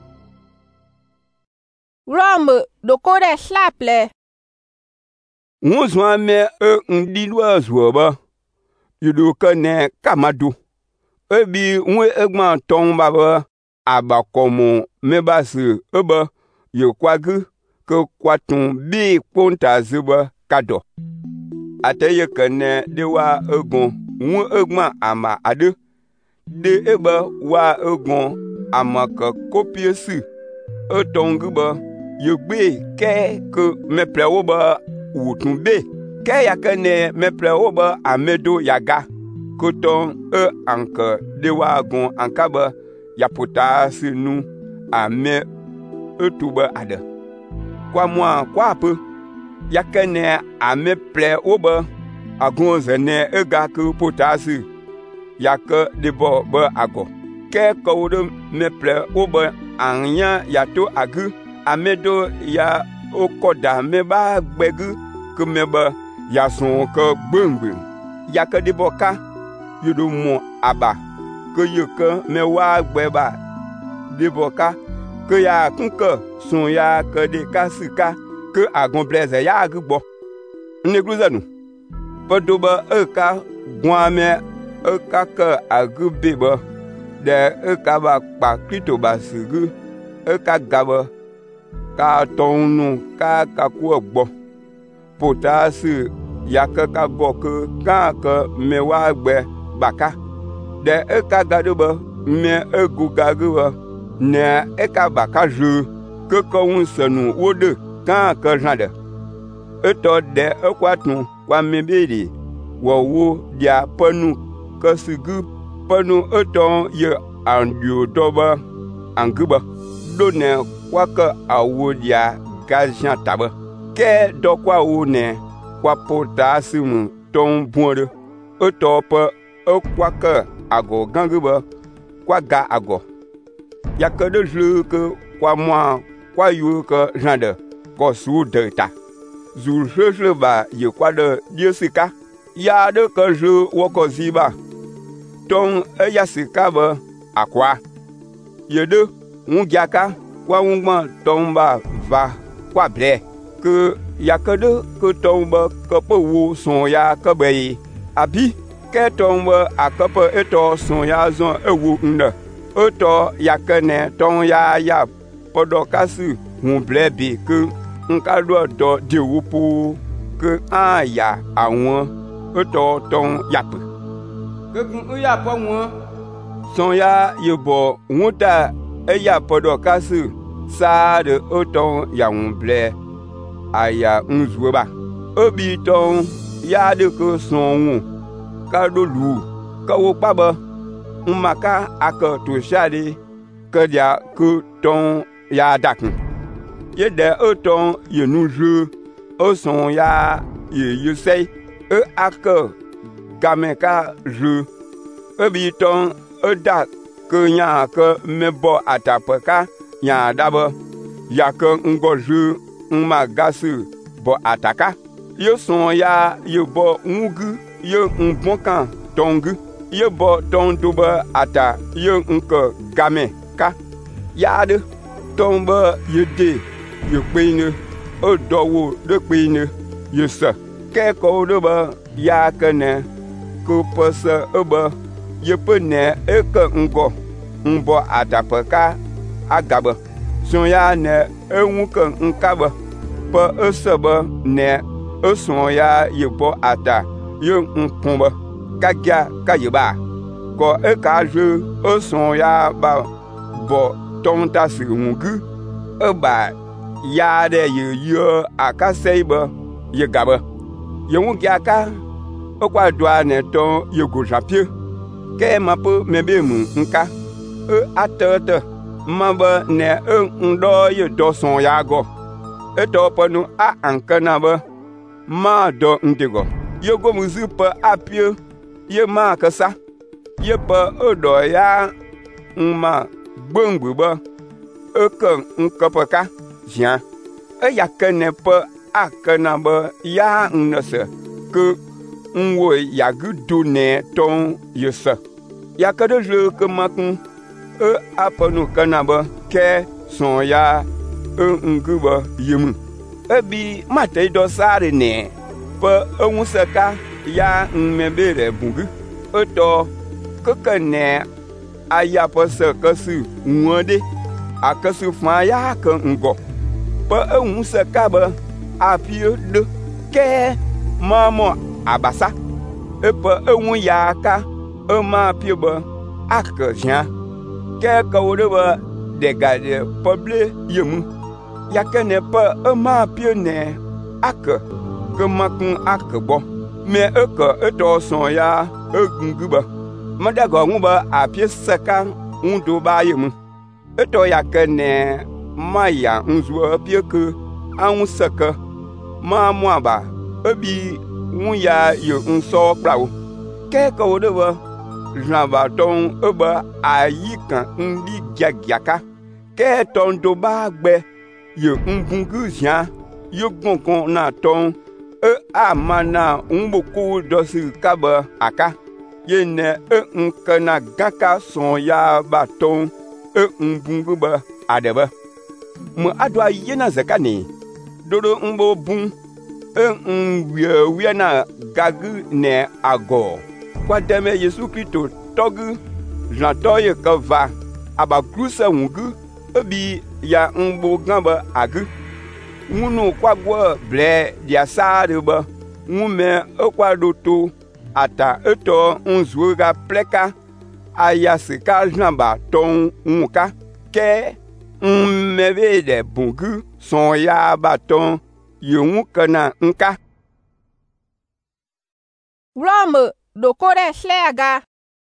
Speaker 1: Rome dokore slaple
Speaker 2: Won zwan me e ndi lwa zwo ba yudo ka ne kamadu ebi won egman ton ba ba aba komo me ba se eba yo kwagu ke kwatun bi ponta zuba kado ateye kene de wa egon won egman ama ade de eba wa egon ama ka kopiesi e tongu ba yo gbe ke ke me prewo ba wutun be ke yakene me prewo ba amedo yaga koton e anka de wagon anka ba yapota sinu ame etuba ada kwa moi kwa peu yakene ame ple obe agonze ne ega ku potasi yake debo be ago ke ko de me ple obe anya yato agu amedo ya okoda me ba gbegu ke me ba ya son ke gbengbe yake debo ka yudo mo aba ke yeke me wa gbeba debo ka ke ya kunke son ya ke de kasika ke agon blaze ya agbo negluzanu podoba eka gwame eka ke agubeba de eka ba pa krito ba sigu eka gaba ka tonu ka ka ku gbo potasi ya ke ka go ke ka ke me wa gbe baka de eka gadoba me egu gaguba ne eka baka ju ke ko un senu wode ka ke jande eto de ekwatun kwa mebiri wo wo dia panu kasigu panu eto ye andio doba anguba done kwa ka awo dia gajan taba ke do kwa wo ne kwa potasium ton bonde eto pa ekwa ka ago ganguba kwa ga ago yakade jlu ke kwa moi kwa yu ke jande ko su de ta zul sheshe ba ye kwa de diesika ya de ke je woko ziba ton e ya sika ba akwa ye de unjaka kwa ungma tomba va kwa ble ke yakade ke tomba ke po wo son ya ke be abi ke tomba akape eto son ya zon ewu nde eto yakene ton ya ya podokasi hun ble bi ke nka do do de wupu ke aya àwọn eto ton yap
Speaker 3: ke gun ya po won
Speaker 2: son ya yebo wuta e ya podokasi sa de eto ya hun ble aya unzuba obi ton ya de ke son won ka do lu ka wo pa ba maka aka to shade ke dia ke ton ya dakun ye de auton ye nou jeu au son ya ye ye sei e ak gameka jeu e biton e da ke nya ke me bo atapaka nya daba ya ke ngo jeu ma gasu bo ataka ye son ya ye bo ngugu ye mbonkan tongu ye bo ton duba ata ye nko gameka ya de tomba ye de ye kpene o dowo de kpene ye sa ke ko de ba ya kene ko pasa oba ye pene e ke ngo mbo atapaka agaba son ya ne enwu ke nkaba pa esaba ne eson ya ye bo ata ye nkumba kagya kayiba ko e ka je eson ya ba bo tonta si ngu eba ya de ye yo akaseiba ye gaba ye ngu aka okwa doa ne ton ye go japie ke mapo mebe mu nka e atata maba ne e ndo ye do son ya go e to ponu a ankana ba ma do ndego ye go muzi pa apie ye ma kasa ye pa odo ya ma gbengbu ba eke nkepeka jian e ya kene pa akana ba ya nnese ke nwo ya gudu ne ton yesa ya kade je ke makun e apanu kana ba ke son ya e nguba yemu e bi mate do sare ne pa enwuseka ya mmebere bungu e to kokene aya pose kasu nwode akasu fa ya kan ngo pa ehun se kaba apio de ke mama abasa e pa ehun ya ka e ma pio ba akajan ke ka wode ba de gade poble yemu ya kene pa e ma pio ne aka ke makun akbo me e ka e to son ya egunguba madaga nguba apie saka undo ba yemu eto ya kene maya nzuo apie ke an saka ma mwa ba ebi un ya yo un so prawo ke ko de ba jan ba ton eba ayikan ndi giagiaka ke ton do ba gbe yo un bungu jan yo gonkon na ton e amana un boku dosi kaba aka yene e un kana gaka son ya ba ton e un bungu ba adeba mo adwa yena zakani dodo mbo bun e un wiye wiye na gagu ne ago kwa deme Yesu Kristo togu jantoye ka va aba krusa wungu ebi ya mbo gamba agu ngunu kwa gwa ble dia sare ba ngume ekwa doto ata eto nzuga pleka aya sika jamba ton unka ke mmebe de bungu son ya baton yungu kana nka
Speaker 1: Rome dokore slega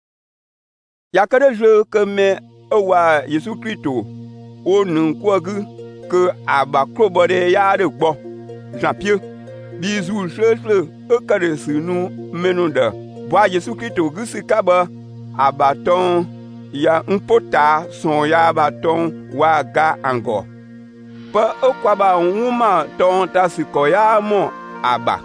Speaker 2: yakade je keme owa Yesu Kristo onu kwagu ke abakrobode ya de gbo Jean-Pierre bizu chle ekade sinu menunda bwa Yesu Kristo gusikaba abaton ya mpota son ya baton wa ga ango pa okwaba nwuma ton tasiko ya mo aba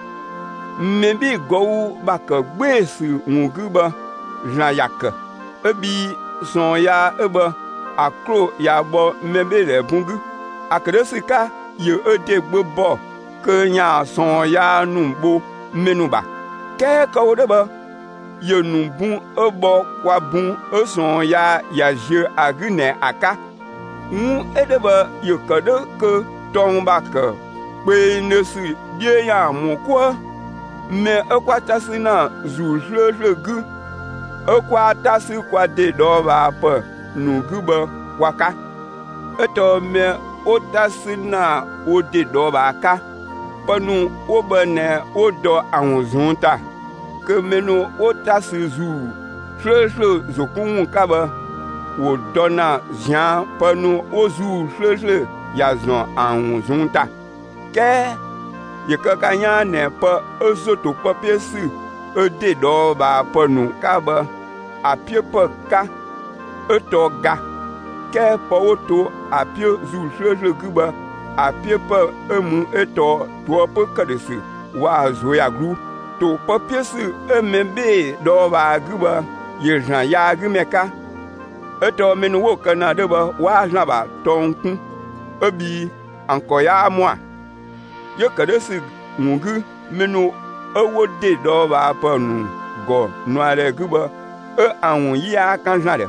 Speaker 2: mebi go ba ka gbesi nguba jan yak ebi son ya eba akro ya bo mebe le bungu akresika ye ede gbo ke nya son ya numbo menuba ke ko de ba ye numbun ebo kwa bun eson ya ya je agune aka un edeba ye kade ke tomba ke pe nesi die ya mu kwa me ekwa tasina zu hle gu ekwa tasi kwa de do ba pa nu gu ba waka eto me otasina o de do ba ka panu o bane o do awon zunta ke menu otasi zu hle hle zokun kaba wo dona jan panu ozu hle hle ya zon awon zunta ke ye kakanya ne pa ezoto papiesi ede do ba panu kaba apie pa ka etoga ke pa oto apie zu hle hle kuba apie pa emu eto to pa kadesi wa zo ya gru to papiesi emebe do ba guba ye jan ya gumeka eto menu wo kana de ba wa jan ba tonku ebi anko ya moi ye kadesi ngu menu ewo de do ba panu go noare guba e awon ya kan jan de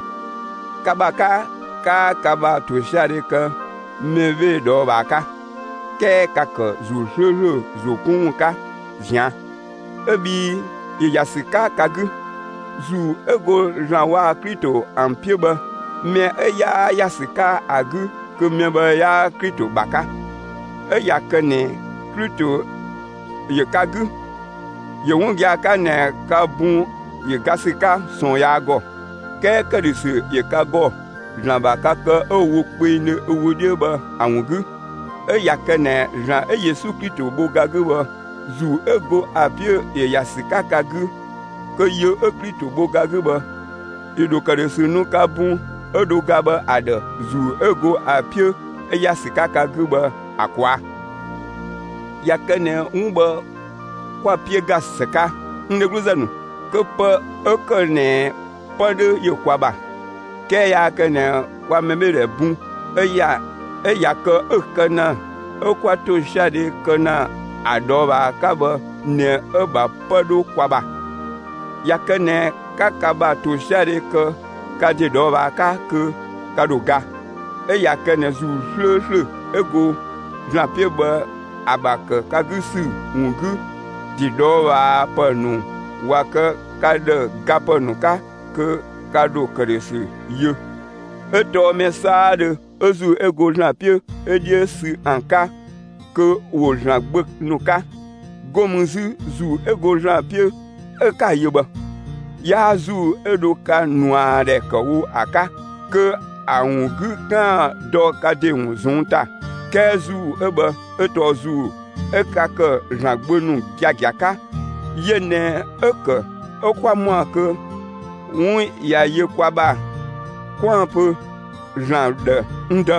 Speaker 2: kabaka ka kaba to share ka meve do ba ka ke kaka zu shuru zu kunka jian ebi ye yasika kagu zu ego janwa Kristo ampieba me eya yasika agu ke meba ya Kristo baka eya kene Kristo ye kagu ye wongia kane kabun ye gasika son ya go ke kadisi ye kago jamba kaka owo pe ne owo de ba awungu eya kene jan e Yesu Kristo bo gagu ba zu ego apie ye yasika kagu ke ye e Kristo bo gagu ba ido kadisi nu kabun edo gaba ada zu ego apie e yasika kagu ba akwa yakene umba kwa pie gasaka ndegluzanu ke pa ekene pande ye kwaba ke ya kene kwa memere bun eya eya ke ekena ekwa to shade kana adoba kaba ne eba pado kwaba yakene kakaba to shade ke kade doba ka ke kadoga eya kene zu hle hle ego japie ba abaka kagusu ngu di doba panu waka kade gapanu ka ke kado keresi ye eto mesade ezu ego japie edie si anka ke wo jagbe nuka gomuzu zu ego japie eka yeba ya zu edoka nuare ka wo aka ke awungu kan do kade wuzunta kezu ebe etozu ekake ragbenu giagiaka yene eke ekwa moi ke wu ya ye kwaba kwa peu ran de nde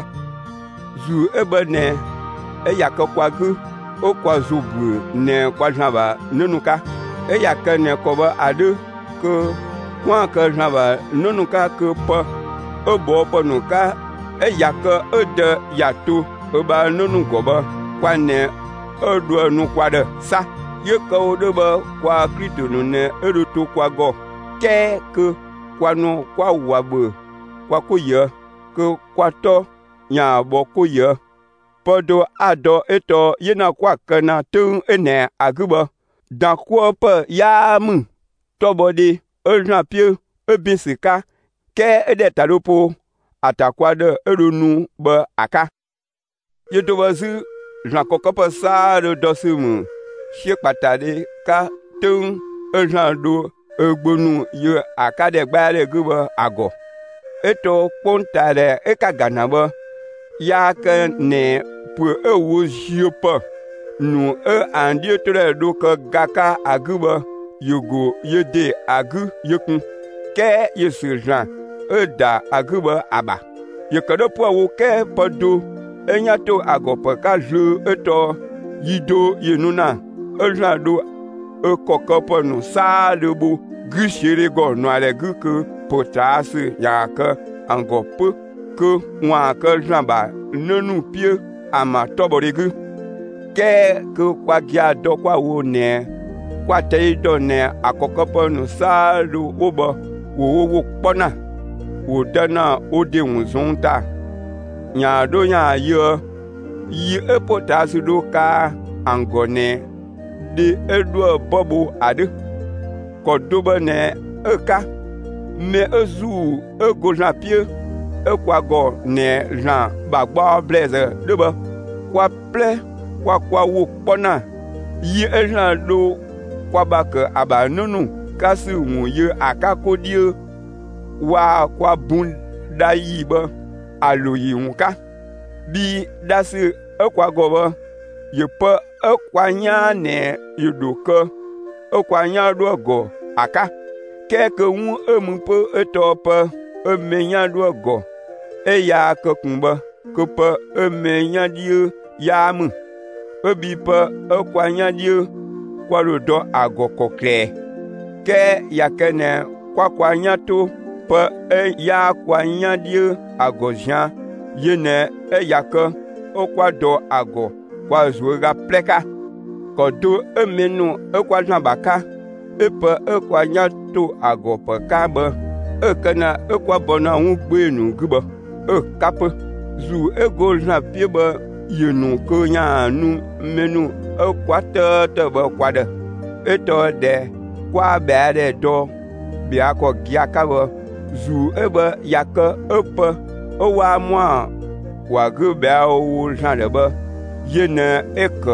Speaker 2: zu ebe ne eya ke kwa gu o kwa zubu ne kwa jaba nunuka eya ke ne ko ba ade ke kwa ke jaba nunuka ke pa ebo pa nuka eya ke ede yato eba nunu ko ba kwa ne edo nu kwa de sa ye ko de ba kwa Kristo nu ne edo to kwa go ke ke kwa no kwa wabe kwa ko ye ke kwa to nya bo ko ye podo ado eto yena kwa kana tu ene aguba dan kwa pe ya mu to body ejan pie ebisika ke ede taropo atakwa de erunu ba aka yeto bazu jan kokopa sa de dosimu she patade ka tun ejan do egbonu ye aka de gba de guba ago eto pontare ekaganaba ya ke ne pu ewo jiopa nu e andi tre do ka gaka aguba yogo yede agu yekun ke yesujan e da aguba aba yekodo pu wo ke podo enyato agopa ka ju eto yido yenuna ejan do e kokopo nu sa de bo grishere go no ale guku potas ya ka angopu ke wa ka jamba nenu pie ama toborigu ke ke kwa gia do kwa wo ne kwa te do ne akokopo no sa do obo wo wo pona wo dana ode wunzunta nya do nya yo yi epotas do ka angone de edo bobo ade kodoba ne eka me ezu egojan pie ekwago ne jan bagba blaze deba kwa ple kwa kwa wo pona yi ejan do kwa bak aba nunu kasi wu ye akakodie wa kwa bun dayi ba aloyi nka bi dasi ekwago ba ye pa ekwanya ne yudoka ekwanya do go aka keke wu emu pe etope emenya do go eya kokunba kopa emenya die yamu ebi pe ekwanya die kwalo do ago kokle ke yakene kwakwanya to pe eya kwanya die agojan yene eyake okwado ago kwa zuga pleka kodo emenu ekwajan baka epe ekwanya to agope kabe ekena ekwabona wu gbenu guba e kape zu ego na pieba yenu ko nya nu menu ekwata te ba kwade eto de kwa bere do bia ko giaka ba zu ebe yaka epe owa mwa wa gu ba o jande ba yene ek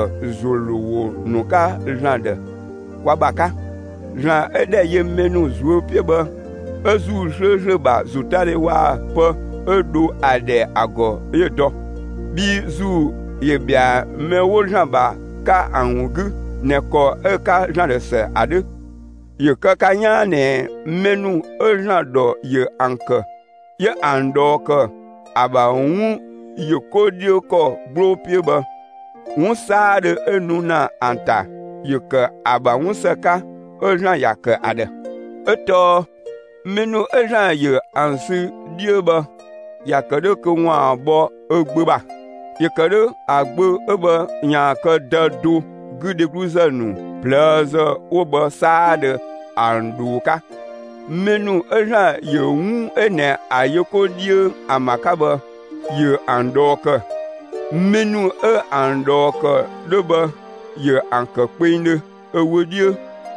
Speaker 2: zulu nuka jande kwa baka jan ede ye menu zu pieba ezu jeje ba zutare wa pe edo ade ago yedo bi zu ye bia mewo jan ba ka anwugu ne ko eka jan de se ade ye ka kanya ne menu ejan do ye anke ye ando ko aba wu ye kodio ko bro pieba wu sa de enu na anta ye ka aba wu seka ejan yake ade eto menu ejan ye ansi dieba yakade ke wa bo egbeba yakade agbo ebe nyaka dadu gude gluzanu plaza oba sade anduka menu ejan ye wu ene ayokodie amakaba ye andoka menu e andoka deba ye anka pende ewodie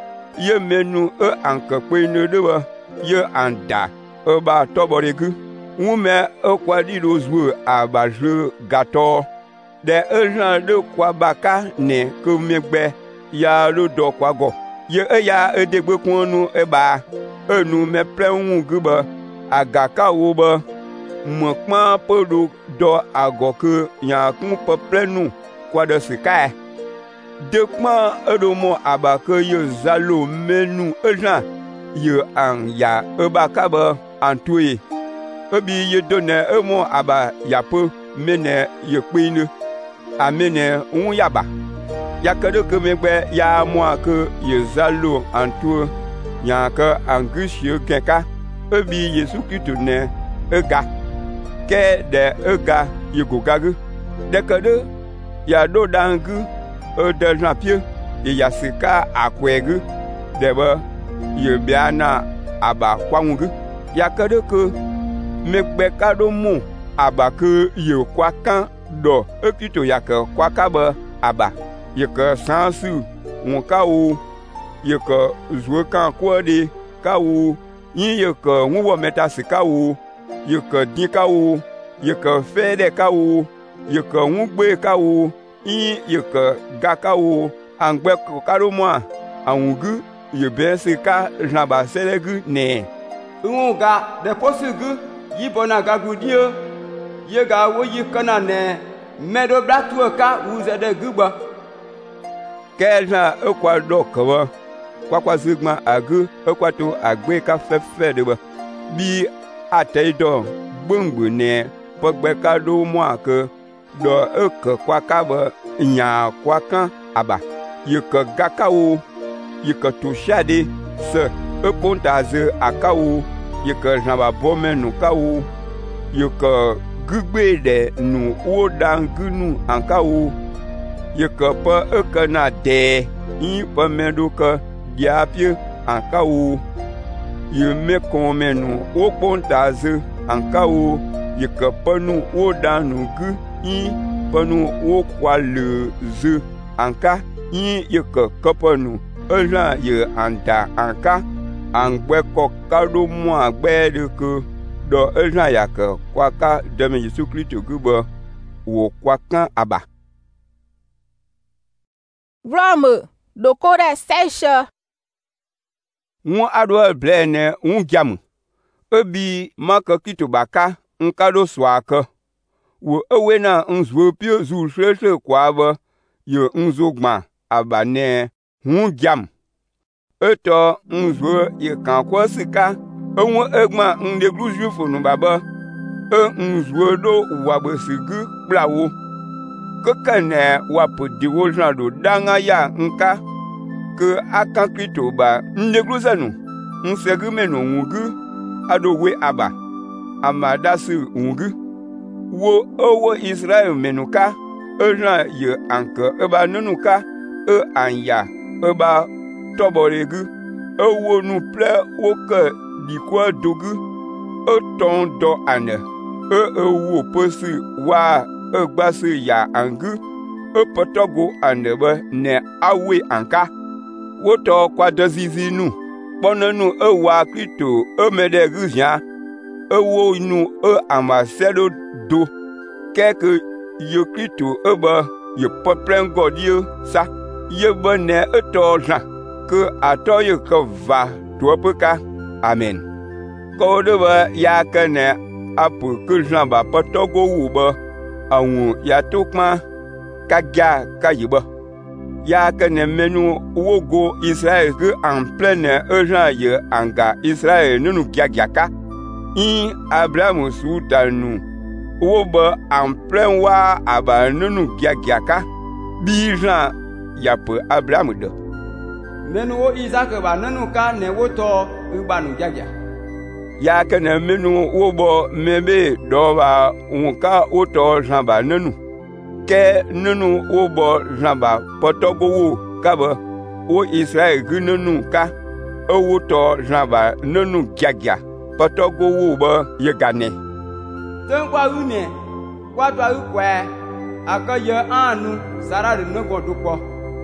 Speaker 2: ye menu e anka pende deba ye anda eba toboregu wume ekwadi rozwo abaje gato de ejan de kwa baka ne kumegbe ya lo do kwa go ye eya edegbe kwonu eba enu me plenwu guba agaka wo ba me kpa pe do do ago que nya kun pe plenu kwa de sika de kpa edo mo aba que ye zalo menu ejan ye an ya eba ka ba antui ebi ye donne e mo aba ya pe mene ye pinu amene un yaba ya kado que megbe ya mo que ye zalo antu nya ka angusio kenka ebi Yesu Kristo ne ega ke de ega yegogagu de kado ya do dangu e de jampie e ya sika akwegu de ba ye biana aba kwangu ya kado ke megbe kado mu aba ke ye kwakan do e Kristo ya ke kwakaba aba ye ke sansu won ka o ye ke zuo kan ko de ka o yin ye ke won wo meta sika o ye ke din ka o ye ke fe de ka o ye ke won gbe ka o yin ye ke ga ka o angbe ko karo mo awungu ye be sika jamba selegu ne
Speaker 3: unga de posugu yi bona gagudio ye ga wo yi kana ne medo bratu ka uze de guba
Speaker 2: kelna ekwa do kawa kwa kwa zigma agu ekwa to agbe ka fefe de ba bi ateido gbungbu ne pogbe ka do mo ake do ek kwa ka ba nya kwa kan aba ye ke gakawo ye ke to shade se eponta ze akawo ye ke jamba bomenu kawo ye ke gugbe de nu o dangunu ankawo ye ke pa eke na de in pa medo ka diapie ankawo ye me komenu o ponta ze ankawo ye ke pa nu o danu gu in pa nu o kwale ze anka in ye ke kapanu eja ye anda anka angbe ko kado mo agbe de ko do eja ya ke kwaka de Yesu Kristo gubo wo kwakan aba
Speaker 1: Rome dokore seisha
Speaker 2: won ado blene won jam ebi maka kito baka nkado swaka wo ewe na nzwo pio zu hwehwe kwa ba ye nzogma abane won jam eto nzwo ye kan kwa sika enwo egma ndeglu jufo no baba e nzwo do wabesigu blawo kokane wapodiwo jando danga ya nka ke akan Kristo ba ndeglu zanu nsegumeno ngugu adowe aba amadasu ngugu wo owo Israel menuka ejan ye anka eba nunuka e anya eba toboregu ewo nu ple woke dikwa dogu e ton do ane e ewo posi wa e gbasi ya angu e potogo anebe ne awe anka woto kwa dozizi nu bonenu e wa Kristo e medegu jan e wo nu e amaselo do keke ye Kristo e ba ye poplen godio sa ye bone e to jan ke ato ye ke va to peka amen ko de ba ya kene apu ke jan ba potogo wu ba awun ya tokma kaga kayiba ya kene menu wogo Israel ke en pleine ejan ye anga Israel nunu giagiaka in Abraham sutanu wo ba en plein wa aba nunu giagiaka bi jan ya pe Abraham de
Speaker 3: menu wo Isaac ba nanu ka ne woto ubanu jaja
Speaker 2: ya kene menu wo bo mebe do ba unka woto jamba nanu ke nanu wo bo jamba potogo wo kaba wo Israel gu nanu ka o woto jamba nanu jaja potogo wo ba yegane
Speaker 3: ten kwa une kwa twa ukwe akaye anu sara de no godupo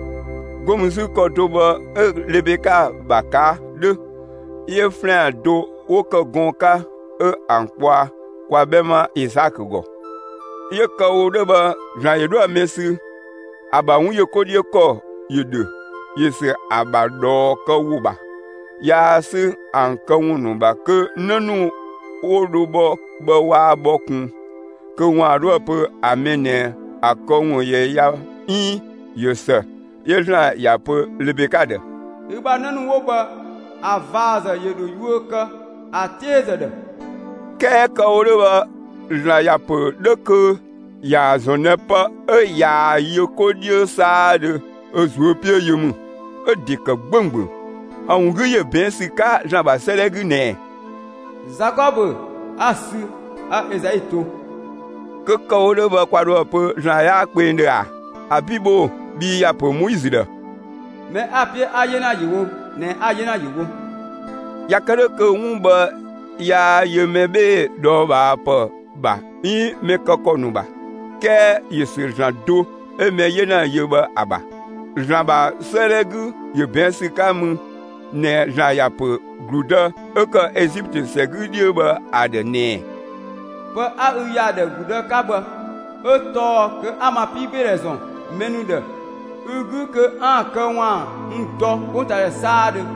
Speaker 2: gomusu kotoba e lebeka baka de ye flan do woka gonka e ankwa kwa bema Isaac go ye ka o de ba jan ye do amesi aba hu ye ko ye ko ye de ye se abado ka wuba ya se anka wunu ba ke nanu wo do bo bo wa bo kun ke wa ro pe amene akon ye ya in ye se ye la ya pe le bekade
Speaker 3: iba nanu wo ba avaza ye do yuka ateze de
Speaker 2: ke ka o ba la ya pe de ke ya zone pa e ya ye ko die sa de ozu pie yemu e dika gbangbu awun ye ben sika jan ba selegi ne
Speaker 3: Jacob asu a ezaito
Speaker 2: ke ka o ba kwa ro pe jan ya pe nde a abibo bi ya pe Moïse de
Speaker 3: me apie ayena yiwo ne ayena yiwo
Speaker 2: ya kare ke un ba ya ye mebe do ba pa ba i me ka konu ba ke ye sur jan do e me ye na ye ba aba jan ba selegu ye ben sikamu ne jan ya pe gluda e ka Egypte segudi ba adene
Speaker 3: pa a u ya de gluda ka ba e to ke ama pi be raison menu de ugu ke an ke wa ndo konta sa de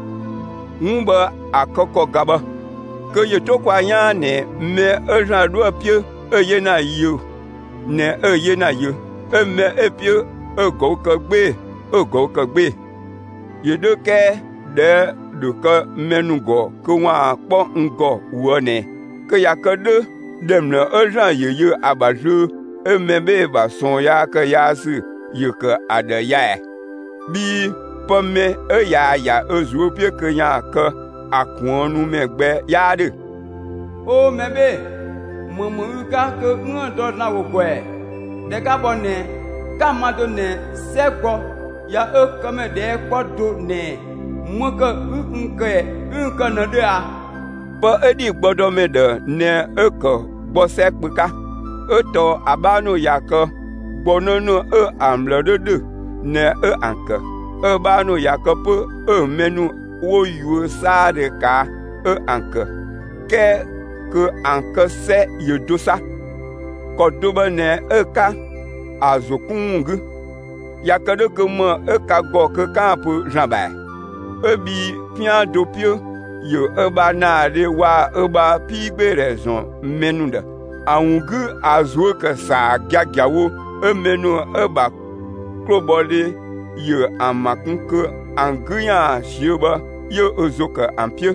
Speaker 2: ngba akoko gaba ke ye to kwa nya ne me e jan do pie e ye na yo ne e ye na yo e me e pie e go ke gbe e go ke gbe ye de ke de de ke menu go ke wa po ngo wo ne ke ya ke de dem ne e jan ye ye abaju e me be ba son ya ke ya si ye ke ade ya bi pome e ya ya ozu pie ke ya ke akwonu megbe ya de
Speaker 3: o mebe momo ka ke ndo na wo kwe de ka bonne ka ma do ne sego ya e kame de ko do ne mo ke nke nke na de a
Speaker 2: pa edi gbodo me de ne e ko bo se pika e to abanu ya ke bonono e amle de de ne e anke e banu ya ke pe e menu wo yu sa de ka e anke ke ke anke se ye dosa ko do ba ne e ka azokungu ya ke de ke mo e ka go ke ka pu jamba e bi pian do pio yo e ba na de wa e ba pi be raison menu de awungu azo ke sa gagyawo e menu e ba klobole yo amakun ke anguya shiba yo ozoka ampie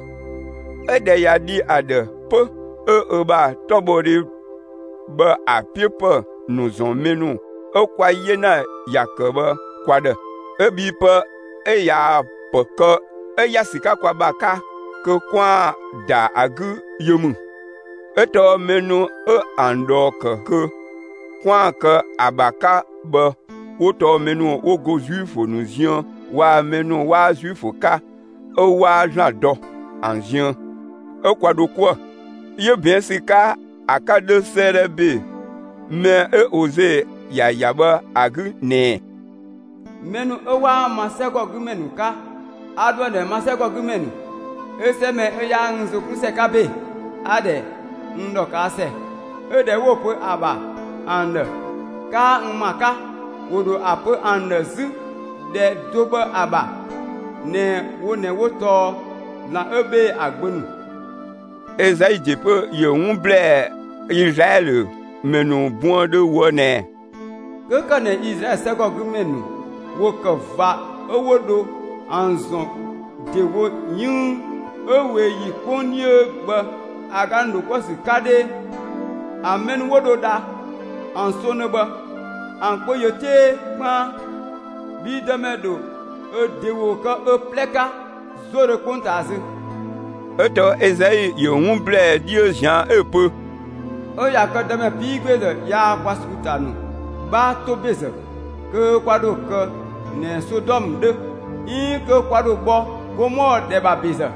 Speaker 2: e de ya di ade po e e ba tobori ba apie pa nous on menu e kwa yena yakoba kwade e bi pa e ya poko e ya sika kwa baka ke kwa da agu yomu e to menu e andoka ke kwa ke abaka ba woto menu wo go juifo nous zion wa menu wa juifo ka o wa jado anzion e kwa do kwa ye bien sika akade serebe me e oze ya yaba agu ne
Speaker 3: menu e wa masego gu menu ka adwa de masego gu menu ese me e ya nzu ku se ka be ade ndo ka se e de wo po aba and ka maka wodo apo and zu de doba aba ne wo ne wo to na ebe agbonu
Speaker 2: Esaïe jepe ye un ble Israël menu bon de wone
Speaker 3: ke ka ne Israël se ko gu menu wo ka va e wodo anzon de wo yin e we yi konye gba aga ndo ko si kade amen wodo da anso ne ba an ko yote pa bi demedo e dewo ka e pleka zore kontazi
Speaker 2: eto Esaïe ye un ble Dieu Jean e peu
Speaker 3: o ya ka deme bi gbede ya kwasutanu ba to beze ke kwado ke ne Sodom de i ke kwado bo ko mo de ba beze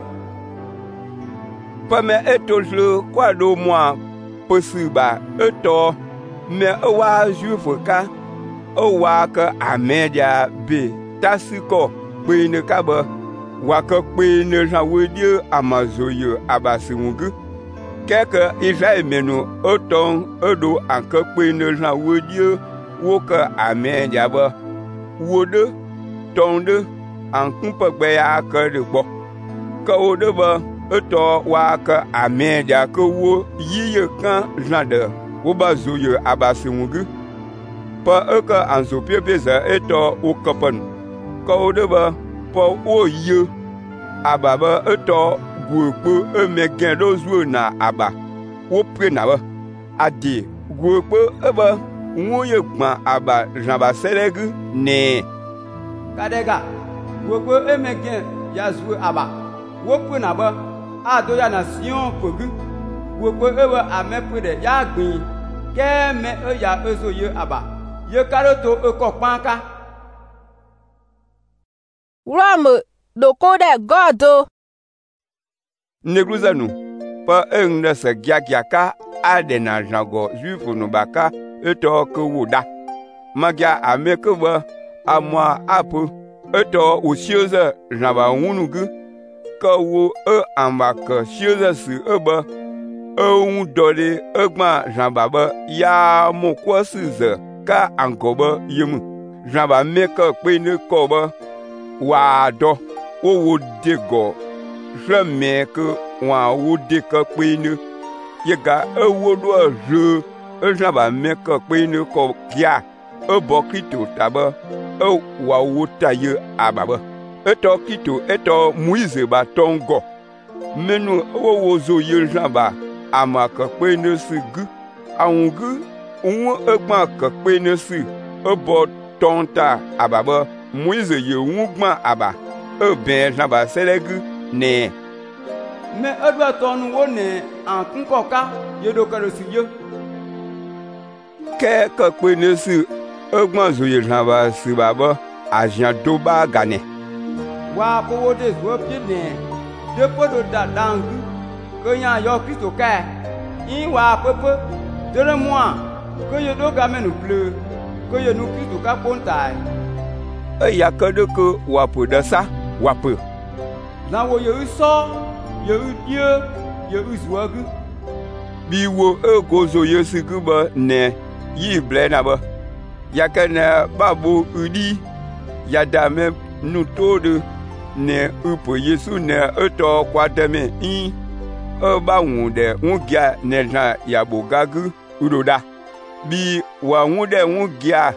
Speaker 2: pa me eto le kwado moi possiba eto me wa juifo ka o wa ka amedia be tasiko pe ne ka ba wa ka pe ne jawe Dieu amazoye abasingu keke Israël menu oton odo anka pe ne jawe Dieu wo ka amedia ba wo de ton de an kumpa gbe ya ka de bo ka o de ba eto wa ka amedia ke wo yiye kan jande wo ba zo ye abasungu pa eka anzo piepeza eto o kapan ko de ba po o ye ababa eto guepo emegen do zo na aba wo pre na ba adi guepo eba wo ye gba aba jamba selegu ne
Speaker 3: kadega guepo emegen ya zo aba wo pre na ba ado ya na sion pogu guepo eba amepre de ya gbin ke me e ya ezo ye aba ye karoto e ko panka
Speaker 1: Rome doko de godo
Speaker 2: negluzanu pa engne se giagiaka adena jango juifu no baka eto ko wuda magia amekeba amwa apu eto usioza jaba wunugu ka wo e ambaka sioza si eba e dole egma jaba ba ya mokwa siza ka ankoba yemu jaba meka pene koba wa do wo wo dego jeme ke wa wo deka pene yega e wo do je e jaba meka pene ko kia e bokito taba e wa wo taye ababa eto kito eto muize ba tongo menu wo wo zo ye jaba amaka pene sigu awungu unwo egma ka pene si ebo tonta ababa muize ye wugma aba e ben jaba selegu ne
Speaker 3: me edwa tonu wo ne ankun koka yedo karo si yo
Speaker 2: ke ka pene si egma zo ye jaba si baba ajian do ba gane
Speaker 3: wa po wo de zo pie ne de podo da dangu ko nya yo Kristo ka in wa pepe de moi que ye do gamen nou bleu que ye nou Kristo ka pontai
Speaker 2: e ya ka de ko wa po da sa wa po
Speaker 3: na wo ye so ye die ye uzuagu
Speaker 2: bi wo e gozo ye siguba ne yi ble na ba ya ka na babu udi ya dame nu todo ne upo Yesu ne eto kwateme in e ba wunde wungia ne na ya bogagu uroda bi wa wunde wungia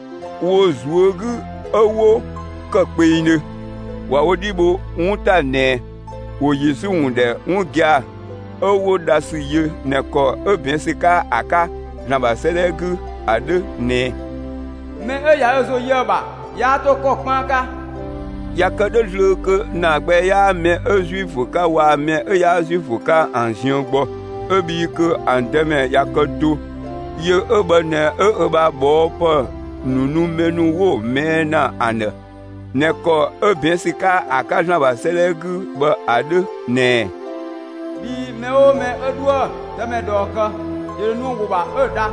Speaker 2: wo zuogu owo ka peine wa odibo wunta ne wo Yesu wunde wungia owo dasiye ne ko ebiensika aka na ba selegu ade ne
Speaker 3: me e ya zo yeba ya to ko panka
Speaker 2: ya ka de jle ke na gbe ya me e juifu ka wa me e ya juifu ka anjion gbo e bi ke andeme ya ka do ye e ba ne e e ba bo pa nunu menu wo me na ane ne ko e biensika aka na ba selegu ba ade ne
Speaker 3: bi me o me edua teme doka ye nu wo ba e da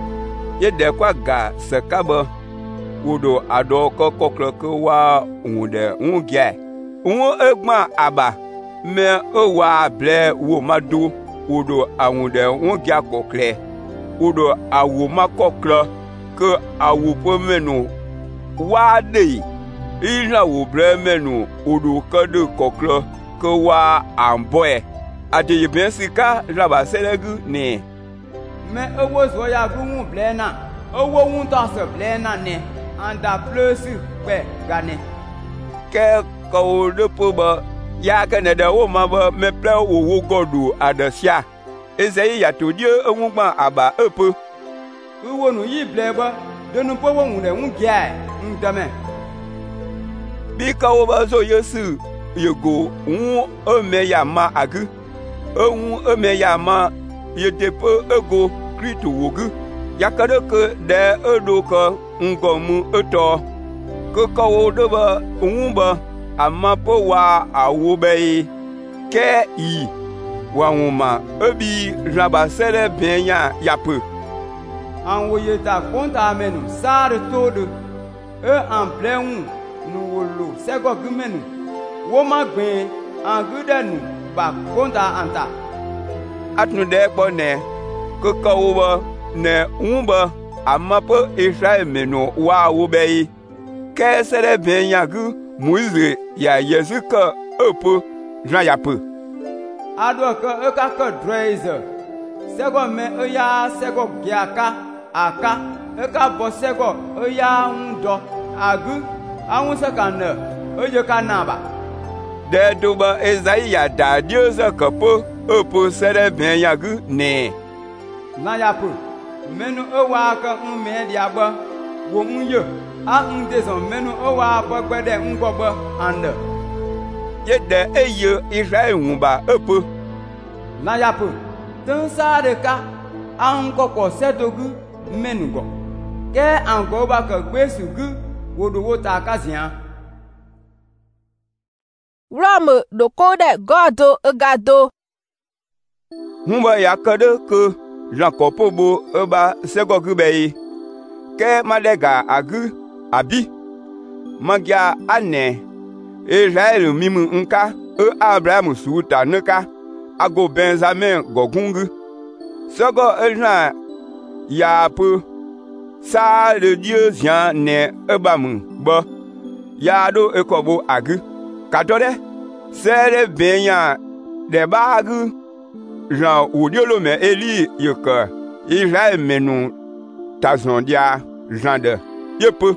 Speaker 2: ye de kwa ga se ka ba wodo ado ko koklo ko wa unde ungia unwo egma aba me o wa ble wo madu wodo awunde ungia kokle wodo awu makoklo ko awu pomenu wa de ila wo ble menu wodo kade koklo ko wa amboe ade yebensika raba selegu ne
Speaker 3: me owo zo ya gu ble na owo wun ta se ble na ne anda plus pe gane
Speaker 2: ke ko de poba ya kana da wo ma ba me ple wo wo godu adasia ezei ya to die enwugba aba epo
Speaker 3: wo nu yi ble ba de nu po wo wun le wun gia ndame
Speaker 2: bi ka wo ba zo yesu yego wu o me ya ma agu owu o me ya ma ye depo ego Kristo wogu yakade ke de edo ko ngomu eto ko ko do ba umba amma po wa awube ke yi wa wuma ebi raba sele benya yapu
Speaker 3: an wo ye ta konta menu sar todo e en plein nu wolo sego gumenu wo ma gbin an gudenu ba konta anta
Speaker 2: atnu de po ne ko ko ba ne umba amma po Israel menu wa wube ke sele benya gu muize ya yesuka epo jan yapu
Speaker 3: ado ke eka ke droise sego me eya sego giaka aka eka bo sego eya ndo agu awun sekane eje kanaba
Speaker 2: de doba Esaïa da Dieu se kapo epo sere ben yagu ne
Speaker 3: na yapu menu ewa ka mme diaba wo unye a undeson menu ewa bogbede ngbobo ande
Speaker 2: ye de eye Israel ngba epo
Speaker 3: na yapu tan sa de ka an koko sedogu menugo ke an go ba ka gbesugu wodo wota kazian
Speaker 1: Rome do kode godo egado
Speaker 2: humba yakade ke Jankopo bo eba segogu bei ke madega agu abi magia ane Israel mimu nka e Abraham suta nka ago Benjamin gogungu sego ejan ya peu sa le Dieu zian ne ebamu bo ya do ekobo agu katode sere benya de bagu Jean Odiolo me Eli yeke Israel menu tazondia Jean de yepe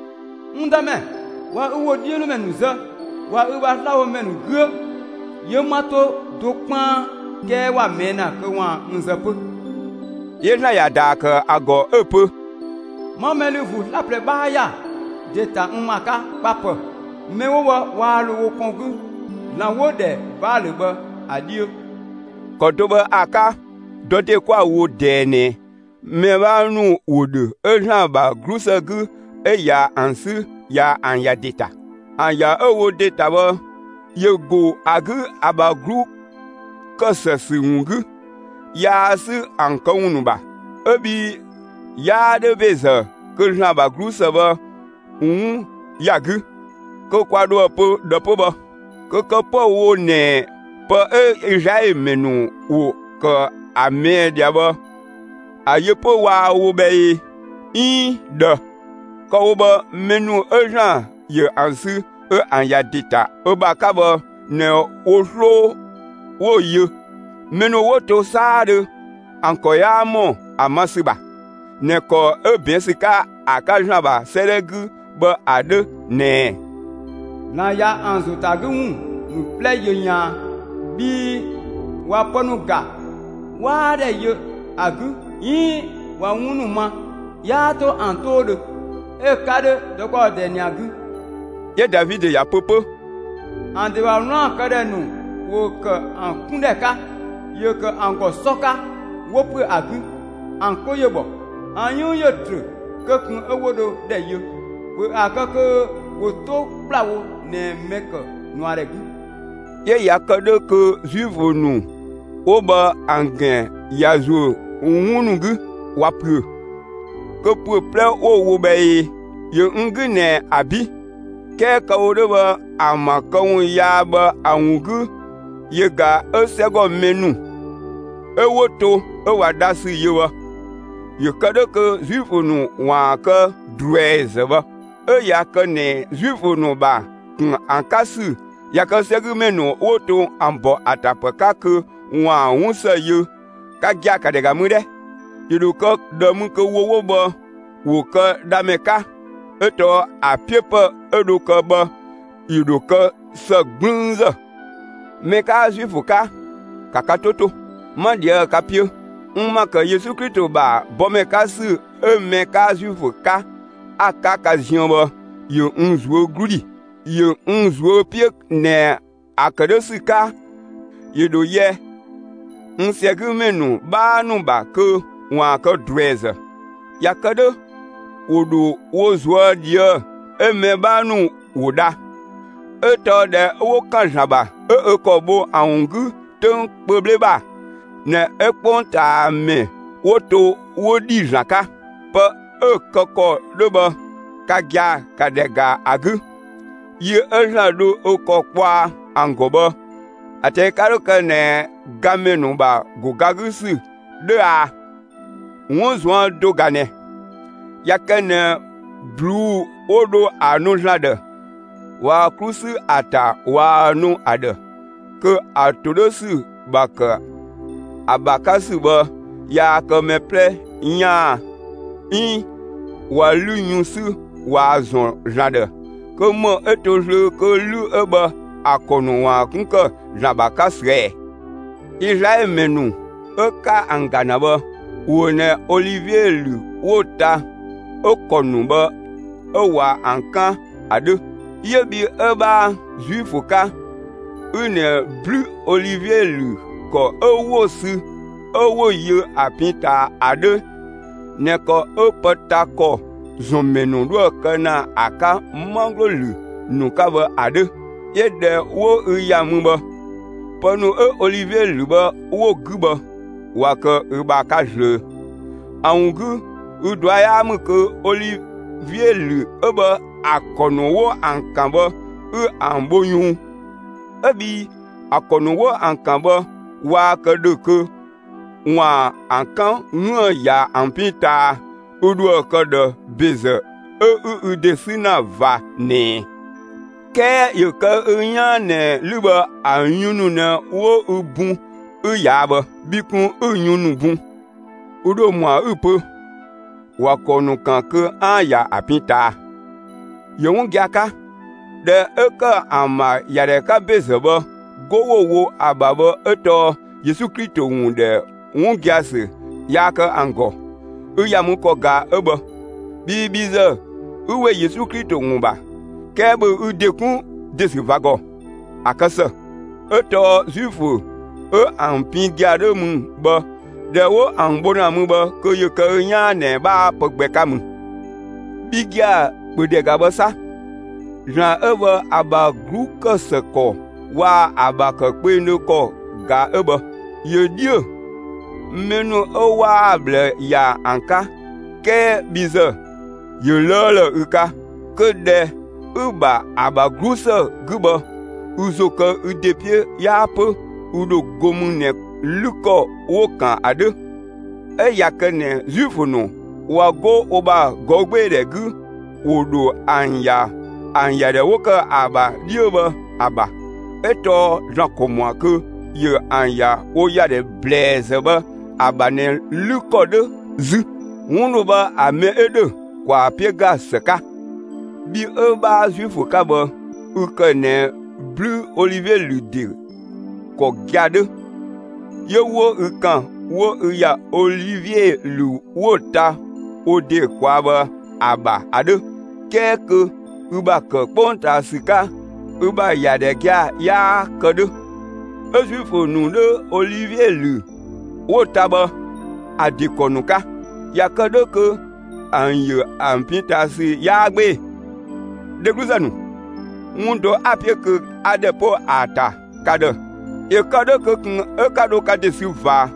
Speaker 3: ndame wa Odiolo menu za wa uba lawo menu ge yemato dokpan ke wa mena ke wa nzepe
Speaker 2: yena ya daka ago epe
Speaker 3: mamelu vu la prebaya deta umaka papa mewo wa lu kongu na wode baleba adio
Speaker 2: kotoba aka dote kwa wo dene mebanu wodo ejan ba grusagu eya ansu ya anya data anya ewo data ba yego agu abagru kasasungu ya su ankawunu ba ebi ya de beza kejan ba grusaba un yagu ko kwado po dopo ba ko ko po wo ne pa e Israel menu wo ka ame diaba ayepo wa wo be i de ko ba menu ejan ye ansu e anya dita e ba ka ba ne oslo wo ye menu wo to sade anko ya mo amasiba ne ko e biensika akajan ba seregu ba ade ne
Speaker 3: na ya anzu tagu mu play nya bi wa ponuga wa de ye agu yi wa wunu ma ya to antodo e kade de ko de ni agu
Speaker 2: ye David ya popo
Speaker 3: ande wa ran kade nu wo ke an kunde ka ye ke an go soka wo pu agu an ko ye bo an yu ye tru ke kun ewodo de ye wo akaka wo to plawo ne meke noire gu
Speaker 2: ye yakade ke juive nu oba angen yazo unugu wapre ke pour ple o wo be ye ngene abi ke ka odoba amakon ya ba angu ye ga esego menu ewoto ewadasi yewa ye kade ke juive nu wa ka drueze ba e yakane juive nu ba kun ankasi yaka segu menu woto ambo atapaka ke wa wunsa ye ka gya ka daga mude yidu ko damu ko wowo ba wo ka dameka eto apiepa edu ko ba yidu ko sagbunza meka jifuka kakatoto mandia kapio uma ka Yesu Kristo ba bomeka su e meka jifuka aka ka jiomba yo unzuo grudi ye unzuo pie ne akadosika yedo ye nsegu menu ba nu ba ko wa ka dreze yakado wodo wozua dia eme ba nu woda eto de wo kanjaba e ekobo aungu ton probleba ne eponta me woto wodi jaka pa e koko doba kagya kadega agu ye ejado okokwa angoba ate karoka ne gamenu ba gogagusi de a wonzwa dogane yakene blu odo anu jade wa krusi ata wa nu ade ke atodosi ba ke abakasi ba ya ke me ple nya in wa lu nyusu wa zon jade ke mo etojle ke lu eba akono wa kunka jabakasre Israël menu eka angana ba wone Olivier lu wota okonu ba ewa ankan ade yebi eba juifuka une bleu Olivier lu ko ewo si ewo ye apita ade ne ko epota ko zomenu do kana aka manglo lu nuka ba ade yede wo yamu ba ponu e Olivier lu ba wo guba wa ke ba ka je angu udwaya mu ke Olivier lu eba akono wo ankan ba e amboyun ebi akono wo ankan ba wa ke de ke wa ankan nu ya ampita udu ke de beze e u desina va ne ke yo ke nya ne luba anyunu ne wo ubun u ya ba bikun unyunu bun udo mwa upo wa konu kan ke aya apita yewun giaka de eka ama yare ka beze ba gowo wo ababa eto Yesu Kristo wunde wun giase yaka ango u yamu ko ga eba bibize uwe Yesu Kristo wunba kebe u dekun desi vago akasa eto zufu e ampin giade mu ba de wo angbona mu ba ko ye ka nya ne ba pogbe kamu bigia bodega ba sa Jean eba aba gruka seko wa aba ka kwenu ko ga eba ye Dieu menu owa ble ya anka ke bize ye lole uka ke de uba aba grusa guba uzoka udepie ya pe udo gomune luko wokan ade e yakene zufuno wa go oba gogbe de gu wodo anya anya de woka aba dioba aba eto jankomwa ke ye anya o ya de blaze ba aba ne luko de zu wono ba ame ede kwa piega seka bi e ba zufu ka ba ukene bleu Olivier lu dir ko gade ye wo ukan wo ya Olivier lu wota o de kwa ba aba ade keke uba ke ponta sika uba ya de kya ya kade ezufu nu de Olivier lu wota ba adikonuka ya kade ke anye ampitasi ya gbe de gluzanu mundo apie ke adepo ata kade e kade ke e kado kade silva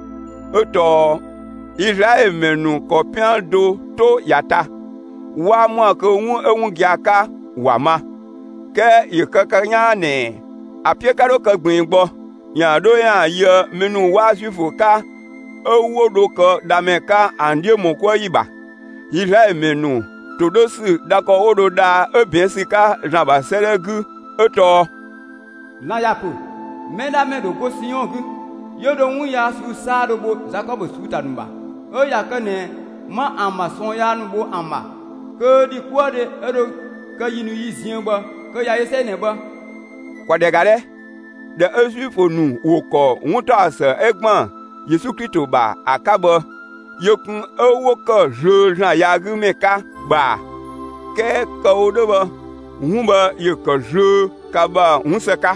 Speaker 2: eto Israël menu kopian do to yata wa mo ke wu ewun giaka wa ma ke e kakanya ne apie kado ke gbin gbo yan do yan ye menu wa sufoka owo do ko dameka ande mo ko yiba Israël menu todosi dako odo da ebiensika jamba seregu eto
Speaker 3: la yapo meda medo go sion gu yodo wu ya su sa do bo Jacob su tanumba o ya kane ma amason ya nu bo ama ke di kwade edo ke yinu yizien ba ke ya yese ne ba
Speaker 2: kwade gale de esuifonu woko wuta se egbon Yesu Kristo ba akabo yokun owo ko je jan ya gu meka ba ke ko do ba humba ye ko je ka ba hunseka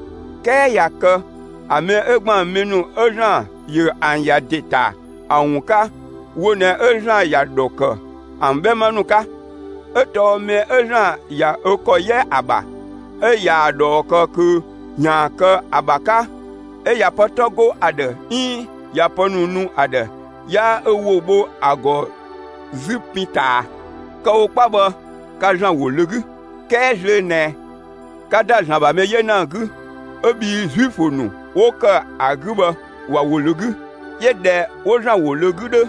Speaker 2: ke ya ko ame egbon menu ojan ye anya deta awunka wona ojan ya doko ambe manuka eto me ojan ya okoye aba e ya doko ku nyaka abaka e ya potogo ade in ya ponunu ade ya ewobo ago zipita ka okpaba ka jan wolugu ke je ne kada jan ba me yenangu obi zuifonu woka aguba wa wolugu yede wo jan wolugu de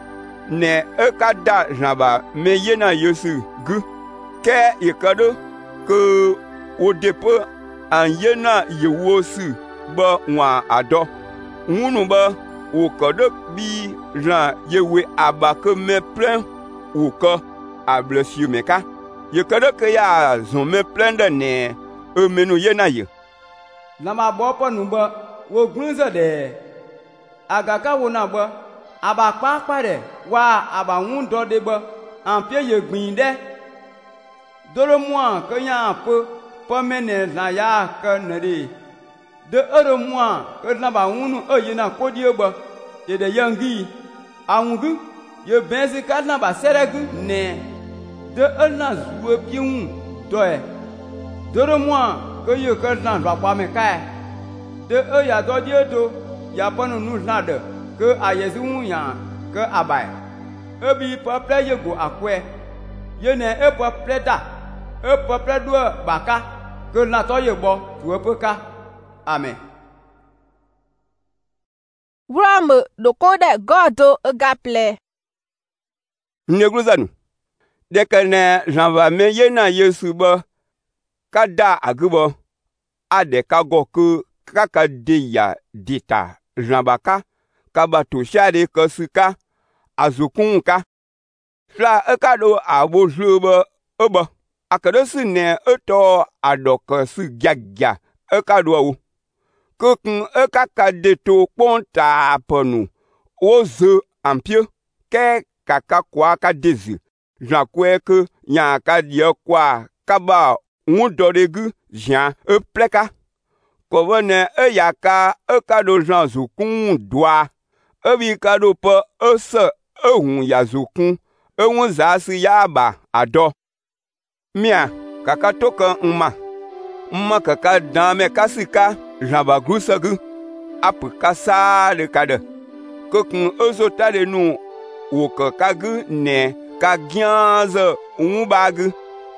Speaker 2: ne e kada jan ba me yenan yesu gu ke ikado ko wo depo an yena yewosu ba wa ado Ngunu ba ou kodok bi jan yewe abake me plein ou ko ablesio meka. Ye kodok ya zon me plein de ne e menu ye na ye.
Speaker 3: Lama bopo numba wo grunza de. Agaka wona ba aba kpakpa de wa aba wundo de ba ampie ye gbin de. Doro moi que ya peu pas mener na ya que ne de. De euro moi que na ba wunu e ye na kodie ba. Ye de yangi awungu ye benzi ka na ba seregu ne. De e na zuwe piun doe. Doro moi que ye que na ba pa me kai. De e ya do die do ya ponu nu na de que a yesu wu ya que abai. E bi peuple ye go akwe. Ye ne e peuple da. E peuple do baka que na to ye bo tu pe ka. Amen.
Speaker 1: Wrame doko de godo gaple.
Speaker 2: Negruzanu. Deke ne janva me ye na yesu ba kada agubo ade kago ku kaka de ya dita jambaka kabato shade kosuka azukunka fla ekado abojuba oba akadosu ne eto adokosu gagya ekado wo kokun ekaka deto ponta ponu ozo ampio ke kaka kwa ka dezi jankwe ke nya ka die kwa kaba ngudoregu jan e pleka kovene e yaka e kado jan zukun doa e bi kado pe e se e hun ya zukun e won za si ya ba ado mia kaka toka nma nma kaka dame kasika jan ba grusagu ap kasa de kade kokun ozota de nu wo kaka ne ka gyanze unbagu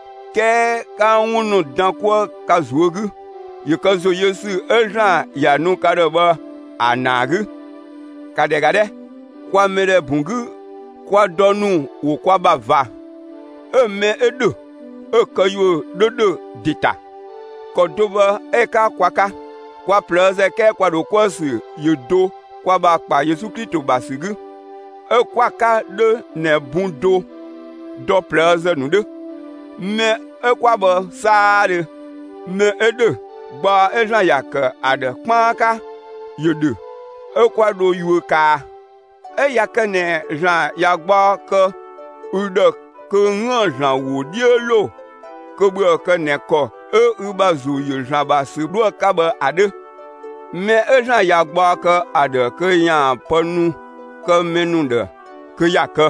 Speaker 2: ke ka unu dankwa ka zuogu ye ka zo yesu ejan ya nu kadaba anagu kade kade kwa mere bungu kwa donu wo kwa bava e me edo e kayo dodo dita kodoba e ka kwaka kwa plaze ke kwa do kwasi yedo kwa ba pa Yesu Kristo basigu e kwaka de ne bundo do plaze nu de me ekwaba sare me ede gba ejan yak ade kpanka yede ekwado yuka e yakane jan yagba ke ude ke ngan jan wo dielo ke bo ke ne ko e ubazu ye jan ba se do ka ba ade me ejan yagba ke ade ke yan panu ke menunde ke yak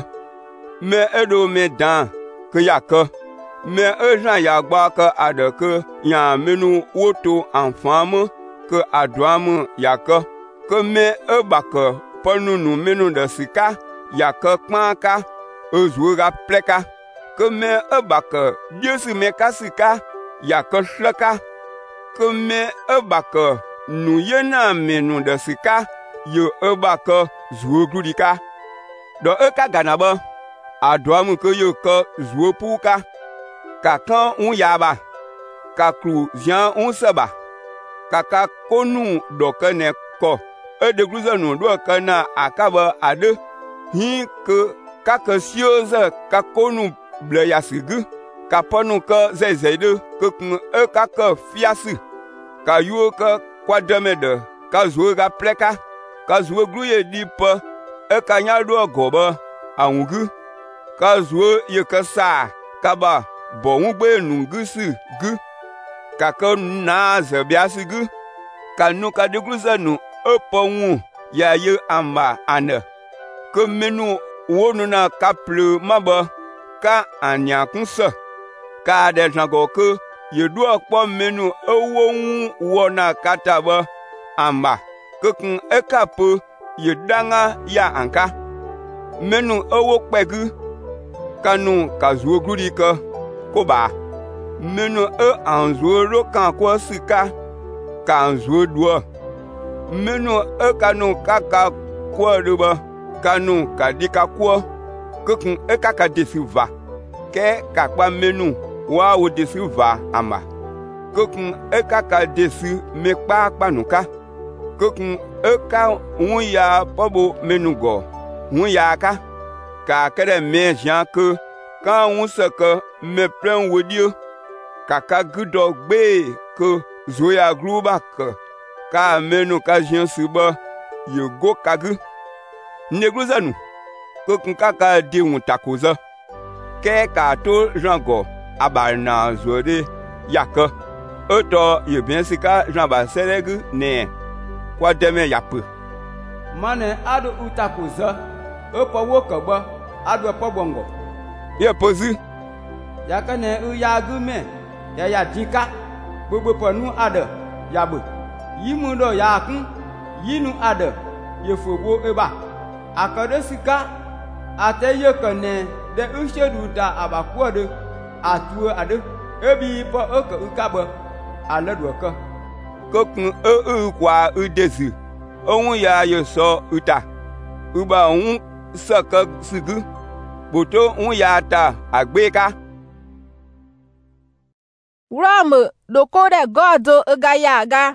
Speaker 2: me edo me dan ke yak me ejan yagba ke ade ke yan menu woto enfant ke adwam yak ke me ebake panu nu menu de sika yak kpanka ezura pleka ke me ebake jesu me kasika yak shleka ke me ebake nu yena menu de sika yo ebake zuogrudika do eka ganaba adwam ke yo ke zuopuka kakan un yaba kakru zian un seba kaka konu dokene ko e de gruzanu do kana akaba ade hi ke kaka sioze kakonu bleyasigu kaponu ka zezede ke kun e kaka fiasi ka yu ka kwademede ka zuga pleka ka zuwe gruye dipa e kanya do goba awungu ka zuwe ye ka sa kaba bo ngbe nungusi gu kaka na zebiasi gu kanu ka de gruzanu eponwu ya ye amba ane ke menu wonu na kaple maba ka anya kunsa ka de jango ke ye do akpo menu ewonu wona kataba amba ke kun ekapo ye danga ya anka menu ewo pegu kanu kazuoguri ka koba menu e anzo ro kan ko sika kanzo do menu e kanu kaka ko ruba kanu kadika ko kokun e kaka desiva ke kakpa menu wa o desiva ama kokun e kaka desi me pa panuka kokun e ka un ya pobo menugo un ya ka ka kere me jan ke ka un se ke me plan wodio ka ka gudo gbe ke zoya gruba ke ka menu ka jan suba yo go kagu negruzanu kokun ka ka di un takoza ke ka to jango abarna zore yaka oto ye bien sika Jean ba seregu ne kwa deme yapu
Speaker 3: mane adu utakuza opo wokoba adu opo bongo
Speaker 2: ye pozu
Speaker 3: yaka ne u yagu me ya ya jika gbogbo ponu ada yabu yimu do yakun yinu ada ye fobo eba akade sika ateye kane de ushedu ta abakwode atu ade ebi po oka ukaba aladwaka
Speaker 2: kokun e e kwa udezi ohun ya yo so uta uba ohun saka sigu boto ohun ya ta agbeka
Speaker 1: Rome dokore godo egayaga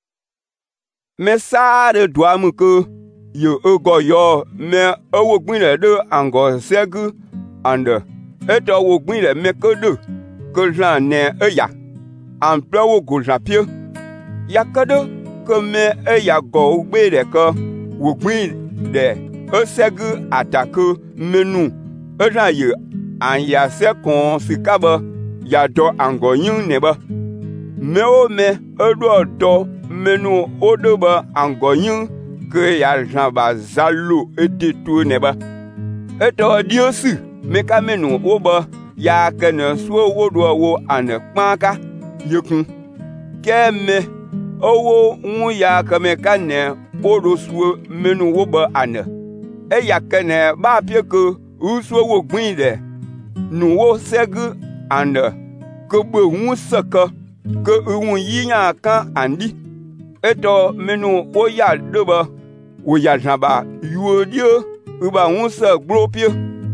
Speaker 2: mesa de doamu ko yo ogo yo me owogbin re de ango segu ande eto wogbin re me kodo ko jan ne eya an plawo go japie yakado ko me eya go gbe re ko wogbin de osegu atako menu eja ye an ya se kon sikaba ya do ango yin ne ba me o me edo do menu odoba ango yin ke ya jan ba zalo etetu ne ba eto diosu me ka menu oba ya kene so wodo wo ane kpanka yekun keme owo un ya kame kane odo so menu woba ane e ya kene ba pie ko uso wo gbin de nu wo segu ane ko gbe un saka ko un yinya kan andi eto menu o ya doba wo ya jamba yuodio uba un sa gropie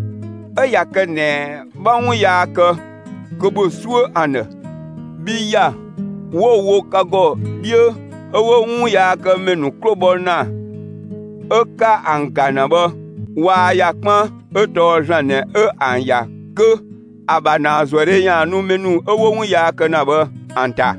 Speaker 2: e ya kene ba un ya ka ko bo suo ane bi ya wo wo kago dio owo un ya ka menu klobona e ka angana ba wa ya pon e to jane e an ya ke abana zore ya nu menu owo un ya ka na ba anta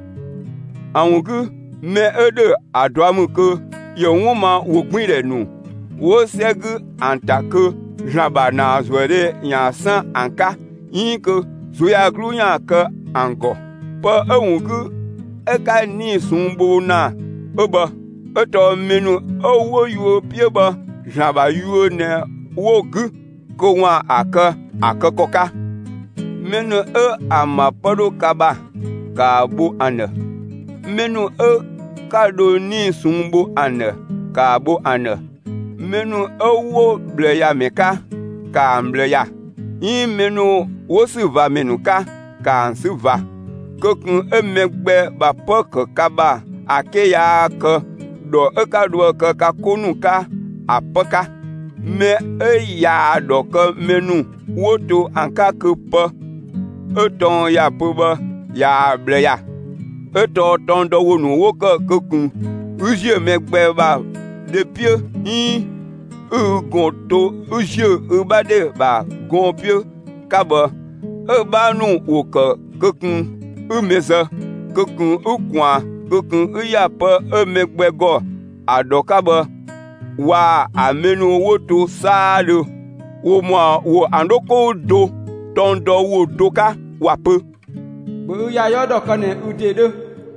Speaker 2: anwu me ede adwamu ke yewuma wogbin re nu wo segu anta ke jaba na zore ya san anka yin ke zoya gru ya ke ango pa ewugu e ka ni sunbo na oba eto menu owo yo pieba jaba yo ne wogu ko wa aka akakoka menu e amapodo kaba ka bu ane menu e kado ni sunbo ane ka bu ane menu owo bleya meka ka mbleya yin menu wo si va menu ka ka si va kokun emegbe ba pok kaba akeya ke do e ka do ke ka konu ka apaka me e ya do ke menu woto anka ke po eton ya poba ya bleya eto tondo wonu wo ke kokun uzie megbe ba depuis in ugonto uzie ubade ba gonpio kaba e ba nu wo ke kokun umeza kokun ukwa kokun uyapa emegbego adokaba wa amenu woto salo wo mo wo andoko do tondo wo doka wape
Speaker 3: bu ya yodo kane utedo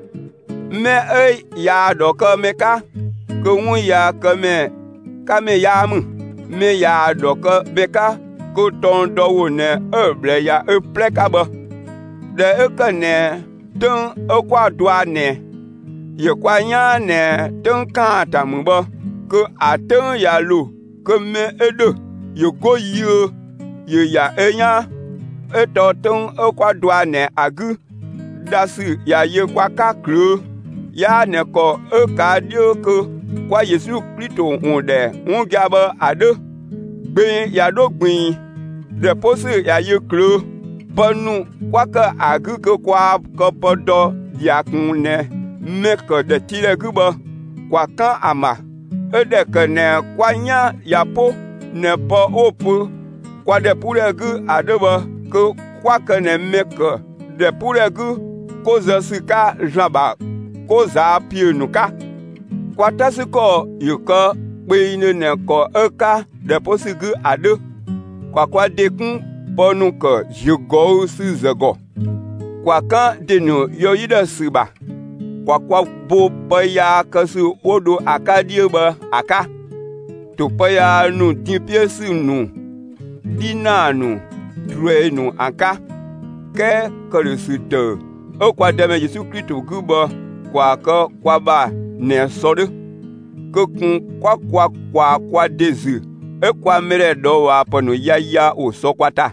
Speaker 2: me e ya doka meka ko won ya kame kame ya mu me ya doka beka ko tondo wo ne eble ya e plekaba de e kane ton e kwa doa ne ye kwa nya ne ton kan tamubo ko aton ya lo ko me edo ye go yi ye ya enya eto ton e kwa doa ne agu dasi ya ye kwa kakro ya ne ko e ka dio ko kwa Yesu Kristo unde ungaba ade gbin ya do gbin de pose ya ye kro ponu kwa ka agu ko kwa ko podo ya kunne me ko de tire gubo kwa kan ama ede ke ne kwa nya yapo ne po opu kwa de puregu adeba ke kwa ke ne meke de puregu ko zasika jaba ko za pienuka kwa tasiko yuka peine ne ko eka de posigu ade kwa kwa dekun ponu ke jigo si zego kwa kan denu yoyida siba kwa kwa bo paya kasu odo akadie ba aka to paya nu dipiesi nu dina nu dre nu aka ke kalisite o kwa deme Yesu Kristo guba kwa ka kwa ba ne sode ko kun kwa kwa kwa kwa dezi e kwa mere do wa ponu yaya o sokwata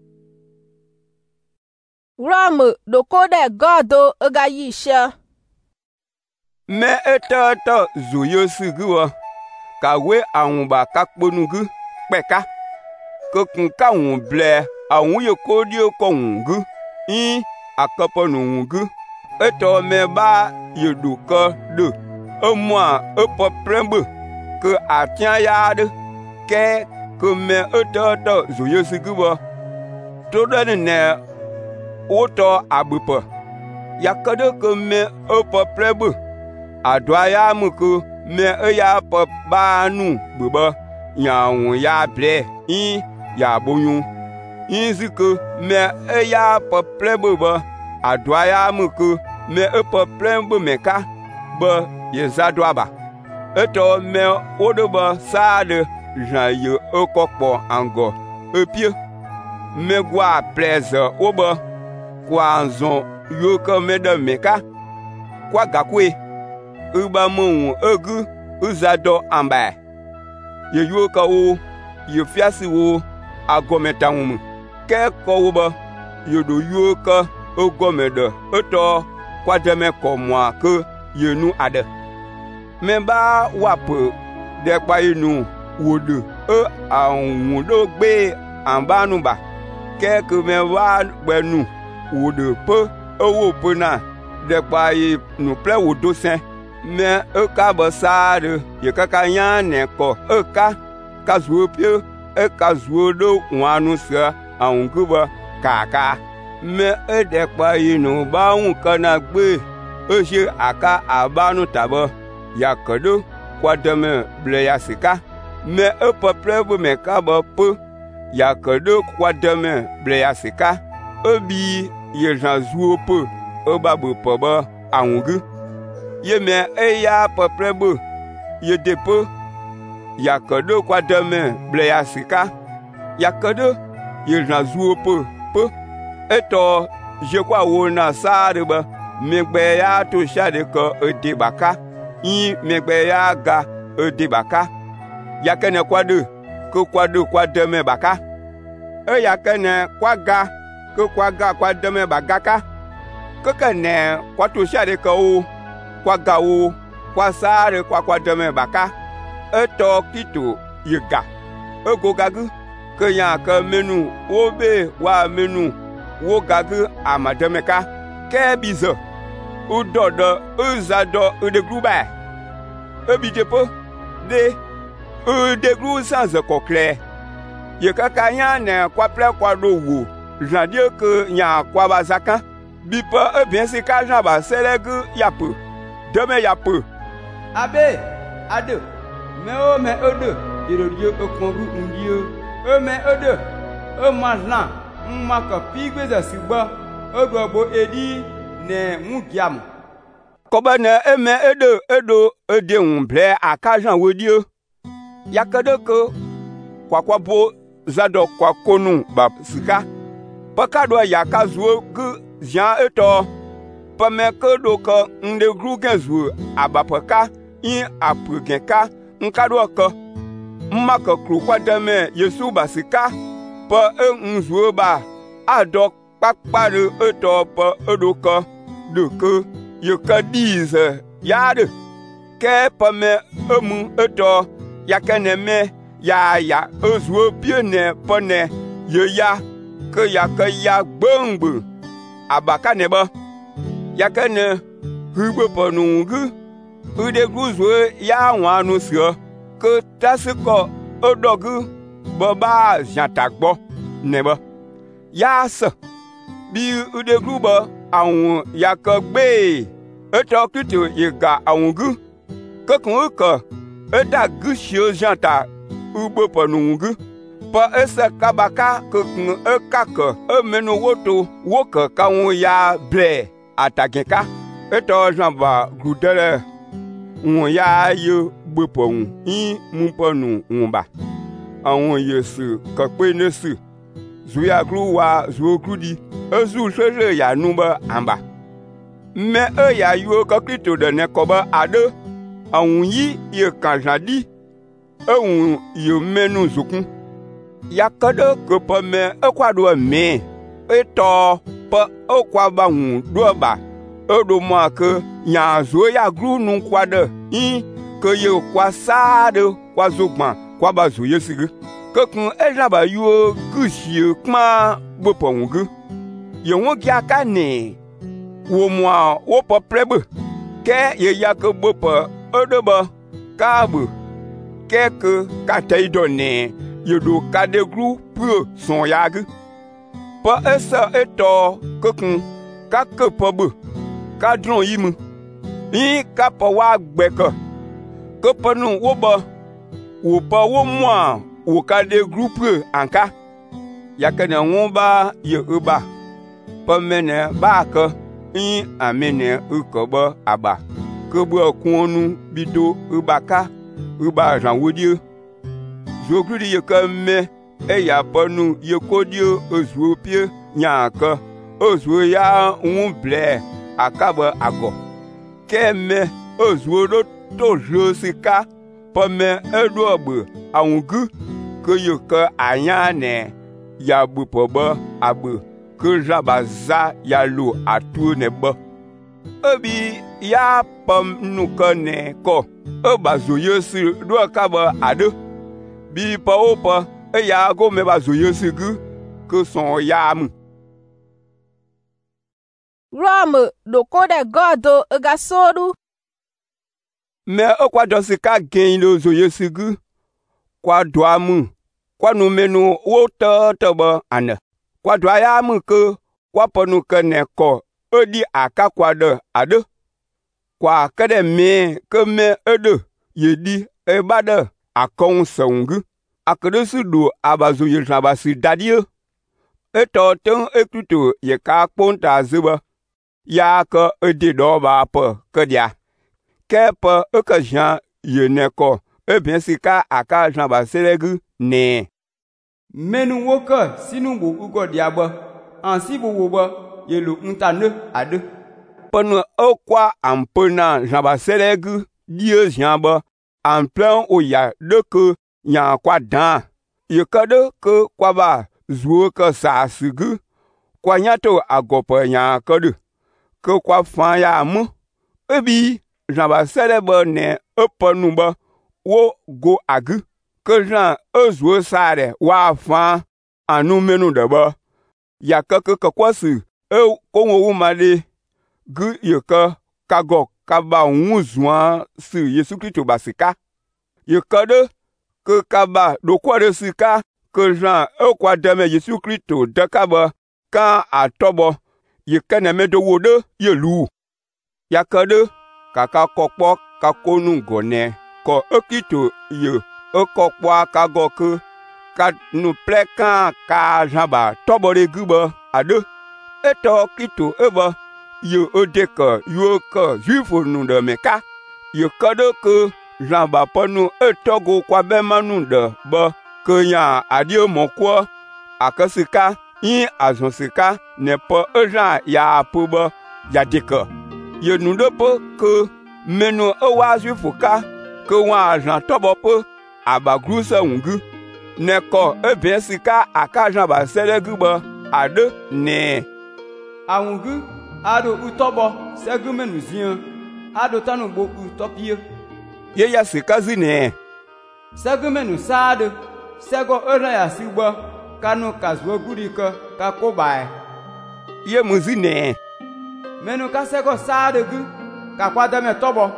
Speaker 1: Rome dokode godo ega yisha
Speaker 2: me etata zoyo sigwa ka we awun ba kakponugu peka ko kun ka won ble awun ye ko di ko ngu in akaponu ngu eto me ba yeduka de o moi e po prembe ke atian yade ke ko me etata zoyo sigwa to de ne oto abupa yakade ko me e po prembe adwaya muku me eya pa banu buba yawo ya ble in ya boyun in ziku me eya pa plebuba adwaya muku me e pa plembu meka ba ye zadwaba eto me odoba sade jaye okokpo ango epie me gwa plaisir oba kwa nzon yoka me de meka kwa gakwe uba mu egu uzado amba ye yoka wo ye fiasi wo agometa wu ke ko wo ba yodo yoka ogomeda eto kwademe ko mwa ke yenu ade me ba wapo de pa inu wodo e awun do gbe ambanu ba ke ke me wa gbenu wodo pe owo pe na de pa nu ple wodo sen me eka basade ye kaka yane ko eka kazuopie eka zuodo wanu sa aunguba kaka me edekpa yinu ba un kana gbe oje aka abanu tabo yakodo kwademe ble yasika me epoplebo me kabo po yakodo kwademe ble yasika obi ye janzuopo obabu poba aungu ye me eya poplebo ye depo yakodo kwademe ble yasika yakodo ye janzuopo po eto je kwa wona sareba megbe ya to shade ko edebaka yin megbe ya ga edebaka yakene kwado ko kwado kwademe baka e yakene kwaga ko kwaga kwademe bagaka ko kene kwato shade ko kwaga wo kwasare kwa kwademe baka eto kito yiga egogagu ko ya ka menu obe wa menu wo gagu amademeka kebizo udodo uzado udegruba ebijepo de udegru sans kokle ye kaka nya ne kwaple kwado wo jadie ke nya kwa bazaka bipa e bien se ka jan ba selegu yapu deme yapu
Speaker 3: abe ade me o me ode irodio okongu ndio o me ode o mazlan mmaka pigwe za sigba ogbo edi ne mugiam
Speaker 2: koba na eme edo edo ede umble akajan wodio yakadoko kwa kwabo zado kwa konu bab sika pakado yakazuo gu jan eto pamekodo ko nde grugenzu abapaka in apugenka nkado ko mmaka kru kwadame Yesu basika pa enzuo ba adok pakpare eto pa edoka deke yekadize yade ke pa me emu eto yakeneme ya ya ezuo piene pone yeya ke yakaya gbengbe abaka neba yakene hugbe ponungu ude gruzwe ya wanu sio ke tasiko odogu baba jantagbo nebo ya se bi ude gruba awun yakagbe eto Kristo yiga awungu kakun ka eta gusio janta ugbo panungu pa esa kabaka kakun ekaka emenu woto woka kawun ya ble atageka eto jamba grudere won ya yo gbopon in muponu wonba awon yesu kakpe nesu zuya gru wa zuo grudi ezu sere ya numba amba me e ya yo ka Kristo de ne koba ade awun yi ye kanjadi awun yo menu zukun ya kade ko pa me e kwado me eto pa o kwa ba hun do ba odo mo ke nya zo ya gru nu kwade in ke ye kwa sade kwa zugban kwa ba zo yesigu kakun e jaba yo gushi kma bopongu ye won kya ka ne wo mo wo po prebe ke ye ya ke bopo odoba ka bu ke ke ka tai do ne ye do ka de gru pu son yag pa esa eto kakun ka ke po bu ka dron yimu in ka po wa gbeka ke panu wo ba wo pa wo mo wo ka de groupe anka yakana ngomba ye uba pamene ba ka in amene ukoba aba kobo kunu bido ubaka uba janwodi zogudi ye ka me e ya panu ye kodio ozuopie nyaka ozuo ya nwble akaba ago keme ozuo do to josika pame edobu awungu ke yo ke anya ne ya bu poba abu ke jabaza ya lu atu ne ba obi ya pam nu ke ne ko obazo yesu do ka ba ade bi pa opa e ya go me bazo yesu gu ke son ya mu
Speaker 1: Rome doko de godo ega sodu
Speaker 2: me okwa dosika gen lo zo yesu gu kwa doamu kwa nu menu wo to to ba ane kwa doa ya mu ke kwa ponu ke ne ko odi aka kwa de ade kwa kede me ke me ede yedi e bade akon songu akede su do abazo ye jabasi dadie eto ten ekruto ye ka ponta zuba ya ke ede do ba pa ke dia ke pa e ke jan ye ne ko e bien sika aka jan ba selegu ne
Speaker 3: menu woka sinu bu ugo diaba ansi bu woba yelu ntane ade
Speaker 2: panu okwa ampona jan ba selegu die jan ba en plein o ya de que nya kwa dan ye kade ke kwa ba zuo ke sa sigu kwa nyato agopo nya kade ke kwa fan ya mu ebi jan ba selebe ne epanu ba wo go agu ke jan ezuo sare wa fan anu menu de ba ya ke ke kwa si e ko wo male gu ye ke kago kaba unzuan si Yesu Kristo basika ye kade ke kaba do kwa de sika ke jan e kwa deme Yesu Kristo de kaba kan atobo ye kene me do wode ye lu ya kade kaka kokpo kakonu gone ko ekito ye ekokpo kago ke ka nu plekan ka jamba tobore guba ade eto kito eba ye odeka yo ka juifo nu de meka ye kade ke jamba ponu etogo kwa be manu de ba ke nya adio mokwa akasika in azonsika ne pa ejan ya poba ya deka ye nu de po ke menu ewa juifo ka ke wa jan tobo po abagrusa ungu ne ko ebe sika aka jamba selegu ba ade ne
Speaker 3: awungu ado utobo segu menu zian ado tanu bo utopie
Speaker 2: ye ya sikazi ne
Speaker 3: segu menu sade sego ora ya siba kanu kazwo gurika ka kobai
Speaker 2: ye muzi ne
Speaker 3: menu ka sego sade gu ka kwada me tobo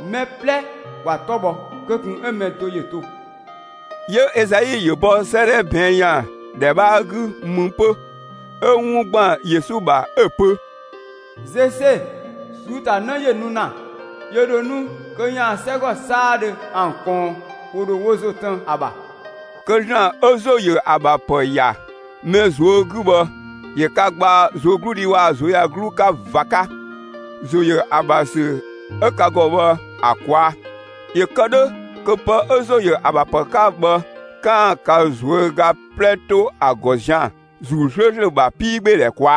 Speaker 3: me ple wa tobo que kun eme to yeto.
Speaker 2: Ye Esaïe ye bo sere benya de ba gu mumpo. E wu gba Yesu ba e peu.
Speaker 3: Zese suta na ye nuna. Ye donu que yan sego sade ankon pour le wozotan aba.
Speaker 2: Que jan ozo ye aba po ya. Me zo gu ba ye kagba zo gru di wa zo ya gru ka vaka. Zo ye aba se e kagoba akwa. Ye kade que pa ozo ye aba po ka ba kan ka zo ga pleto agojan. Zou jeu ba pibe le kwa.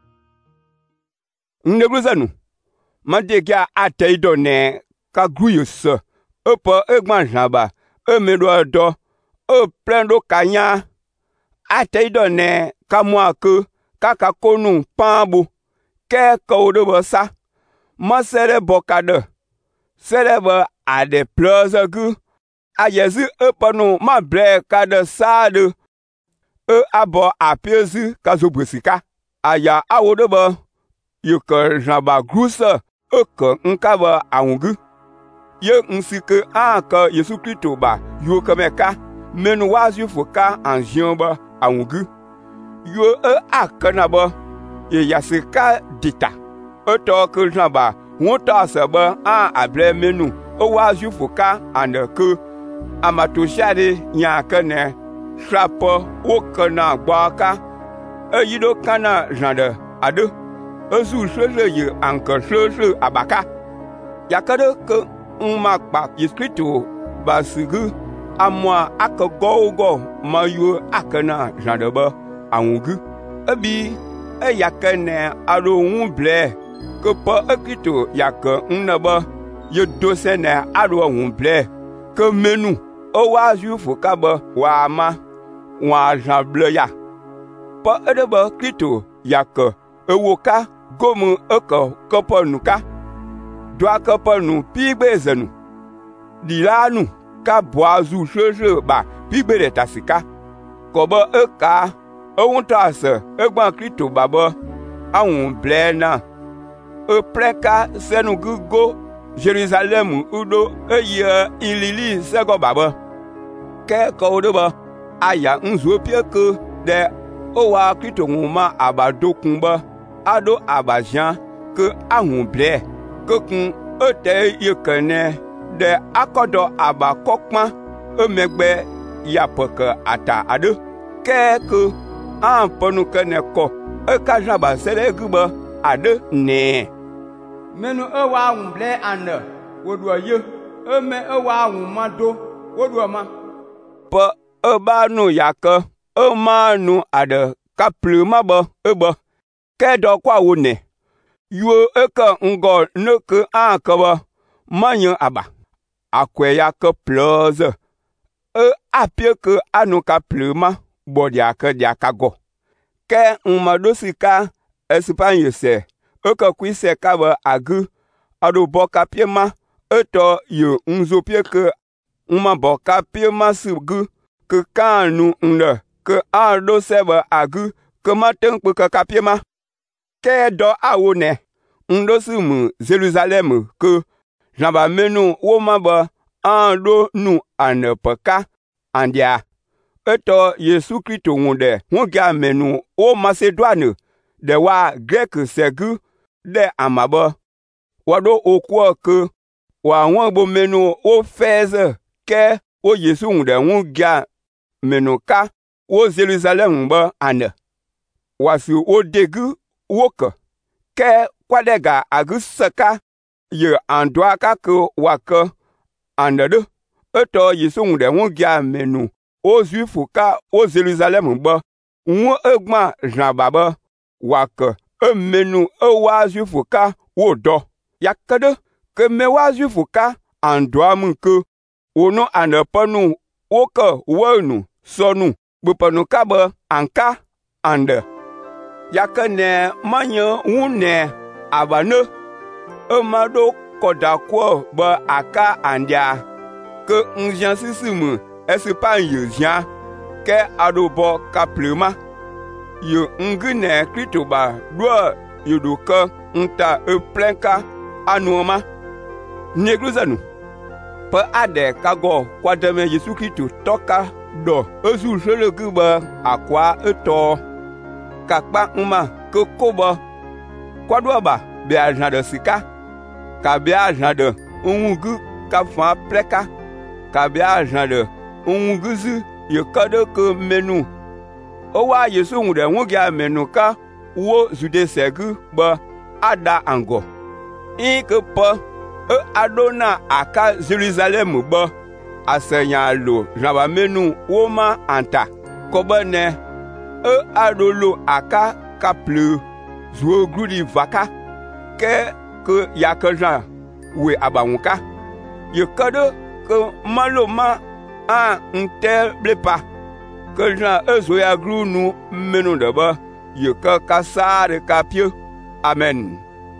Speaker 2: Ndebuzanu. Mandega atei donne ka gruyus. E pa e gman jamba. E medo do. E plendo kanya. Atei donne ka mwa ke ka ka konu pambu. Ke ka ode ba sa. Ma sere bokade. Sere ba ade plaza gu. A yezi e pa no ma bre ka de sade. E abo apezi kazobusika aya awodoba yuka jamba grusa e ke nkaba awungu ye nsike anka Yesu Kristo ba yuka meka menu wazu fuka anjomba awungu yo e akana ba ye yasika dita e to ke jamba wonta saba an abre menu o wazu fuka aneke amatoshade yakane Chapo okana gbaka eyido kana jande ade ezu shele ye anka shele abaka yakade ke umakpa Yesu basigu amwa akagogo mayo akana jande ba awungu ebi e yakane aro wumble ke pa ekito yak nnaba ye dosene aro wumble ke menu o wazu fukaba wa ama wa jable ya pa edeba Krito yak ewoka gomu eko koponuka dwa koponu pigbezenu dilanu ka boazu sheshe ba pigbe tasika koba eka owuntase egban Krito baba awun blena e preka senu gugo Jerusalem udo eye ilili sego baba ke ko doba aya nzo pieke de owa Krito nguma abadokunba ado abajan ke ahun ble ke kun ete yekene de akodo abakokpan emegbe yapeke ata ade ke ke amponu kene ko e ka jaba sele guba ade ne
Speaker 3: menu ewa awumble ane wodua ye eme ewa awumado wodua ma
Speaker 2: pa eba nu yake ema nu ade kaple ma ba eba ke do kwa wone yo eka ngo neke akaba manyo aba akwe yake plaze e apie ke anu kaple ma bodi ake diakago ke umadosika espanye se eka kwise kaba agu ado boka piema eto yo nzo pie ke uma boka piema sugu ke kanu nde ke ado seba agu ke maten pe ka piema ke do awone ndo sumu Jerusalem ke jamba menu wo maba ando nu anepeka andia eto Yesu Kristo wonde wonga menu o Macedoine de wa grek segu de amaba wado okwo ke wa won bo menu o feze ke o Yesu wonde wonga menu ka o Jerusalem ba ane wasu o degu woke ke kwadega agusaka ye andwa ka ke waka andade eto Yesu wonde wonga menu o Juifu ka o Jerusalem ba won egma jan baba waka emenu ewa Juifu ka wodo yakade ke mewa Juifu ka andwa munke ono anapanu woka wonu sonu bupanu ka ba anka ande yakane manya wune abane emado kodakwo ba aka andia ke njan sisimu esipan yezia ke adobo kaplema yo ngine Krito ba do yodoka nta eplenka anuoma Negruzanu. Pe ade kago kwa deme Yesu Kristo toka do ezu shele guba akwa eto kakpa uma ke koba kwa doba be ajan de sika ka be ajan de ungu ka fa pleka ka be ajan de ungu zu ye kade ke menu o wa Yesu ngude nwugia menu ka wo zude segu ba ada ango in ke pa e adona aka Jerusalem ba asenya lo jaba menu woma anta kobane e adolo aka kaplu zuo grudi vaka ke ke yakanja we abawunka ye kade ke maloma a ntel blepa ke jan ezo ya gru nu menu deba ye ka kasare kapio amen.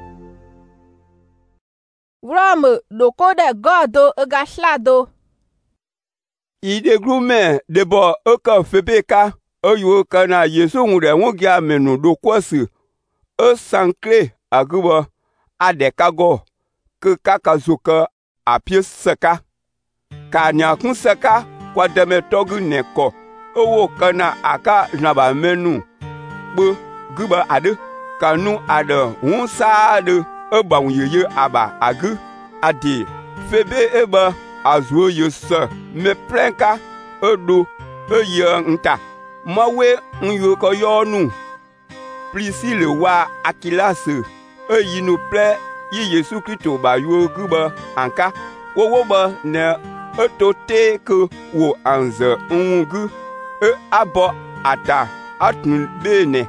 Speaker 1: Rome doko de godo ega slado.
Speaker 2: Ide grume debo eka febeka oyo kana Yesu ngure nwugia menu dokwasi e sankle agubo adekago ke kakazuka apie seka kanya kun seka kwa deme togu neko owo kana aka naba menu bu guba ade kanu ade hunsa ade eba yeye aba agu adi febe eba azuo yesa me prenka edo eye nta mawe nyo ko yonu Priscille wa Akilas eyinu ple yi Yesu Kristo ba yo guba anka wowo ba ne etote ke wo anze ungu e abo ata atun bene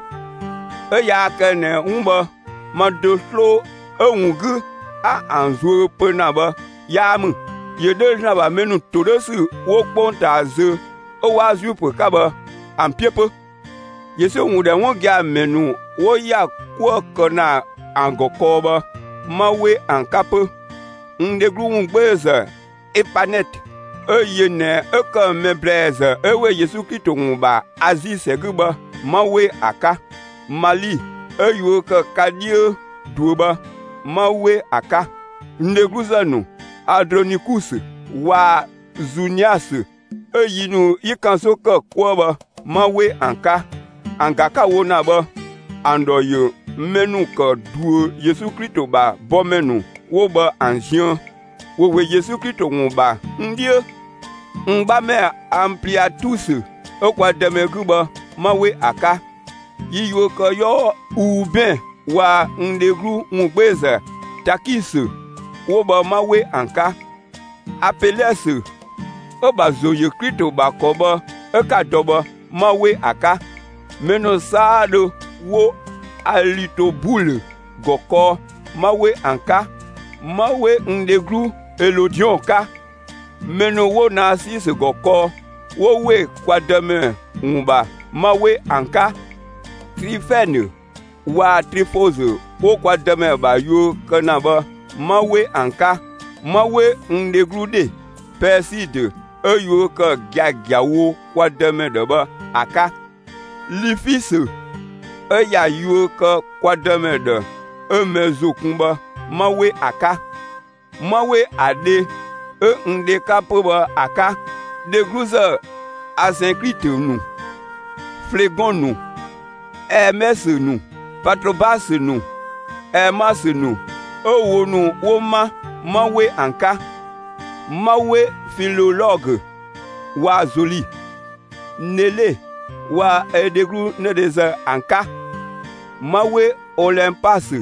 Speaker 2: e ya ke ne umba madoslo ungu a anzo pena ba yamu yede na ba menu todosu wo ponta ze o wa zupo kaba ampiepo Yesu ngude nwugia menu wo ya kwa kona angokoba mawe ankapo ndegru ngbeze epanet eye ne eka mebreze ewe Yesu Kristo ngba azise guba mawe aka mali eyo ka kadio duba mawe aka ndeguzanu Adronikus wa Zunias eyinu yikanso ka kwaba mawe anka angaka wona ba andoyo menu ka duo Yesu Kristo ba bo menu wo ba ancien wo we Yesu Kristo ngba ndie ngba me Ampliatus okwa demeguba mawe aka yiyo ka yo ube wa ndegru ngbeze Takis wo ba mawe anka Apeles oba zoye Kristo ba koba eka doba mawe aka menosado wo Alitobule goko mawe anka mawe ndegru Elodionka meno wo Narcis goko wo we kwademe ngba mawe anka Trifene wa Trifose wo kwademe ba yo kanaba mawe anka mawe ndegru de Perside eyo ka gyagyawo kwademe deba aka Lifis eya yo ka kwademe de emezokumba mawe aka mawe ade e nde kapoba aka de gruza Asincrite nu Phlegon nu Hermes nu Patrobas nu Hermas nu owo nu woma mawe anka mawe Philologue wa Zoli Nele wa edegru nedeza anka mawe Olympas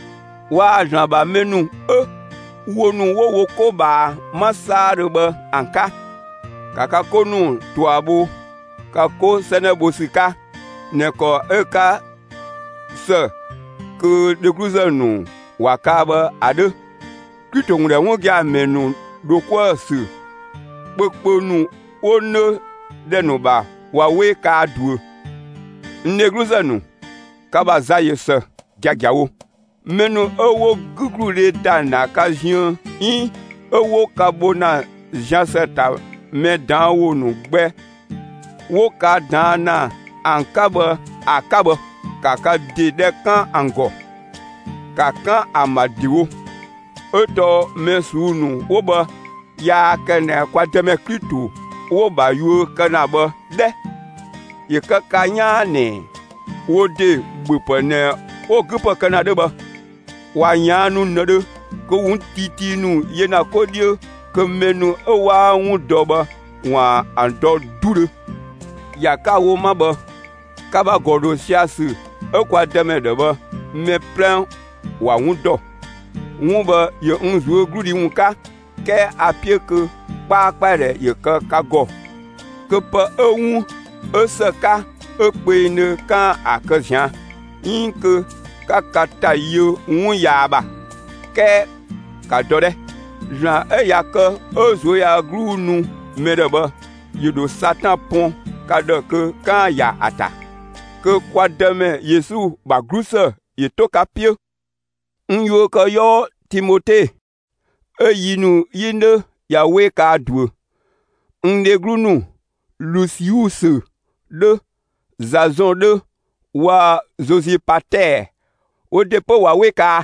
Speaker 2: wa jamba menu e wonu wo wo koba masareba anka kaka konu tuabu kako senebosika neko eka se ke degruzanu wakaba ade Kristo ngure nwugia menu dokwasu kpekponu one denuba wawe ka adu negruzanu kaba zayese gyagyawo menu owo gugure dana kajian in owo kabona janseta me dan wo nu gbe wo ka dana ankaba akaba kaka de de kan ango kaka amadiwo eto mesunu woba ya kene kwa deme Kristo woba yu kana ba de ye ka kanya ne wode bupane o gupa kana de ba wa nyanu nade ko un titinu ye na kodie ke menu ewa un doba wa ando dure ya ka wo maba ka ba godo siasu e kwa deme de ba me plan wa un do un ba ye un zo grudi un ka ke apie ke pa pa de ye ka ka go ke pa e un e se ka e pe ne ka akasian in ke ka kata yo un ya ba ke ka dore Jean e ya ke e zo ya gru nu me de ba ye do satan pon ka de ke ka ya ata ke kwa deme Yesu ba grusa ye to ka pie nyo ka yo Timote e yinu yinde ya we ka du nde grunu Lucius de Zazon de wa Zosipater o depo wa we ka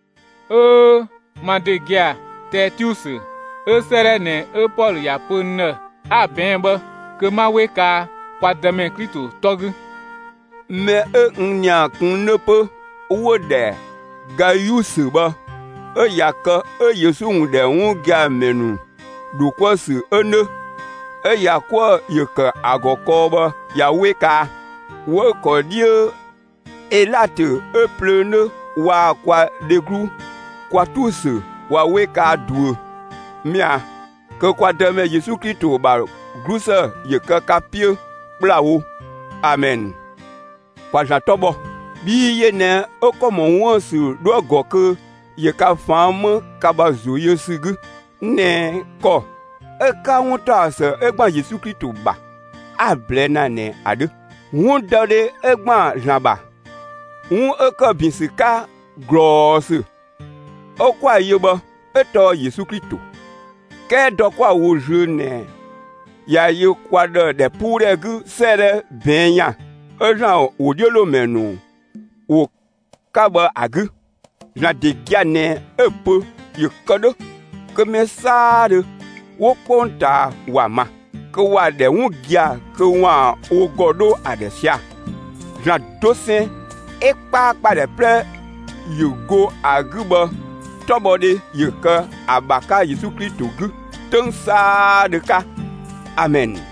Speaker 4: e Madegia Tertius e sere ne e Paul ya pone a benba ke ma we ka kwa deme Kristo togu
Speaker 2: me e nya kun ne pe wo de Gaius ba e yaka e Yesu nde un ga menu du kwa su ene e yakwa yeka agoko ba ya we ka wo ko die elate e plene wa kwa degru kwa tous wa we ka du mia ke kwa deme Yesu Kristo ba grusa yeka kapie blawo amen kwa jatobo bi ye ne o komo won su do go ke ye ka fam ka ba zo Yesu gu ne ko e ka won ta se e gba Yesu Kristo ba able na ne ade won dade e gba jan ba won e ka bin se ka gros o kwa ye ba e to Yesu Kristo ke do kwa wo je ne ya ye kwa de de pure gu sere benya e jan o de lo menu o kaba agu na de kiane epo yikodo ke mesade wo ponta wama ke wa de wu gia ke wa o godo adesia na dosen e pa pa de pre yugo aguba tobode yika abaka Yesu Kristo gu tensa de ka amen.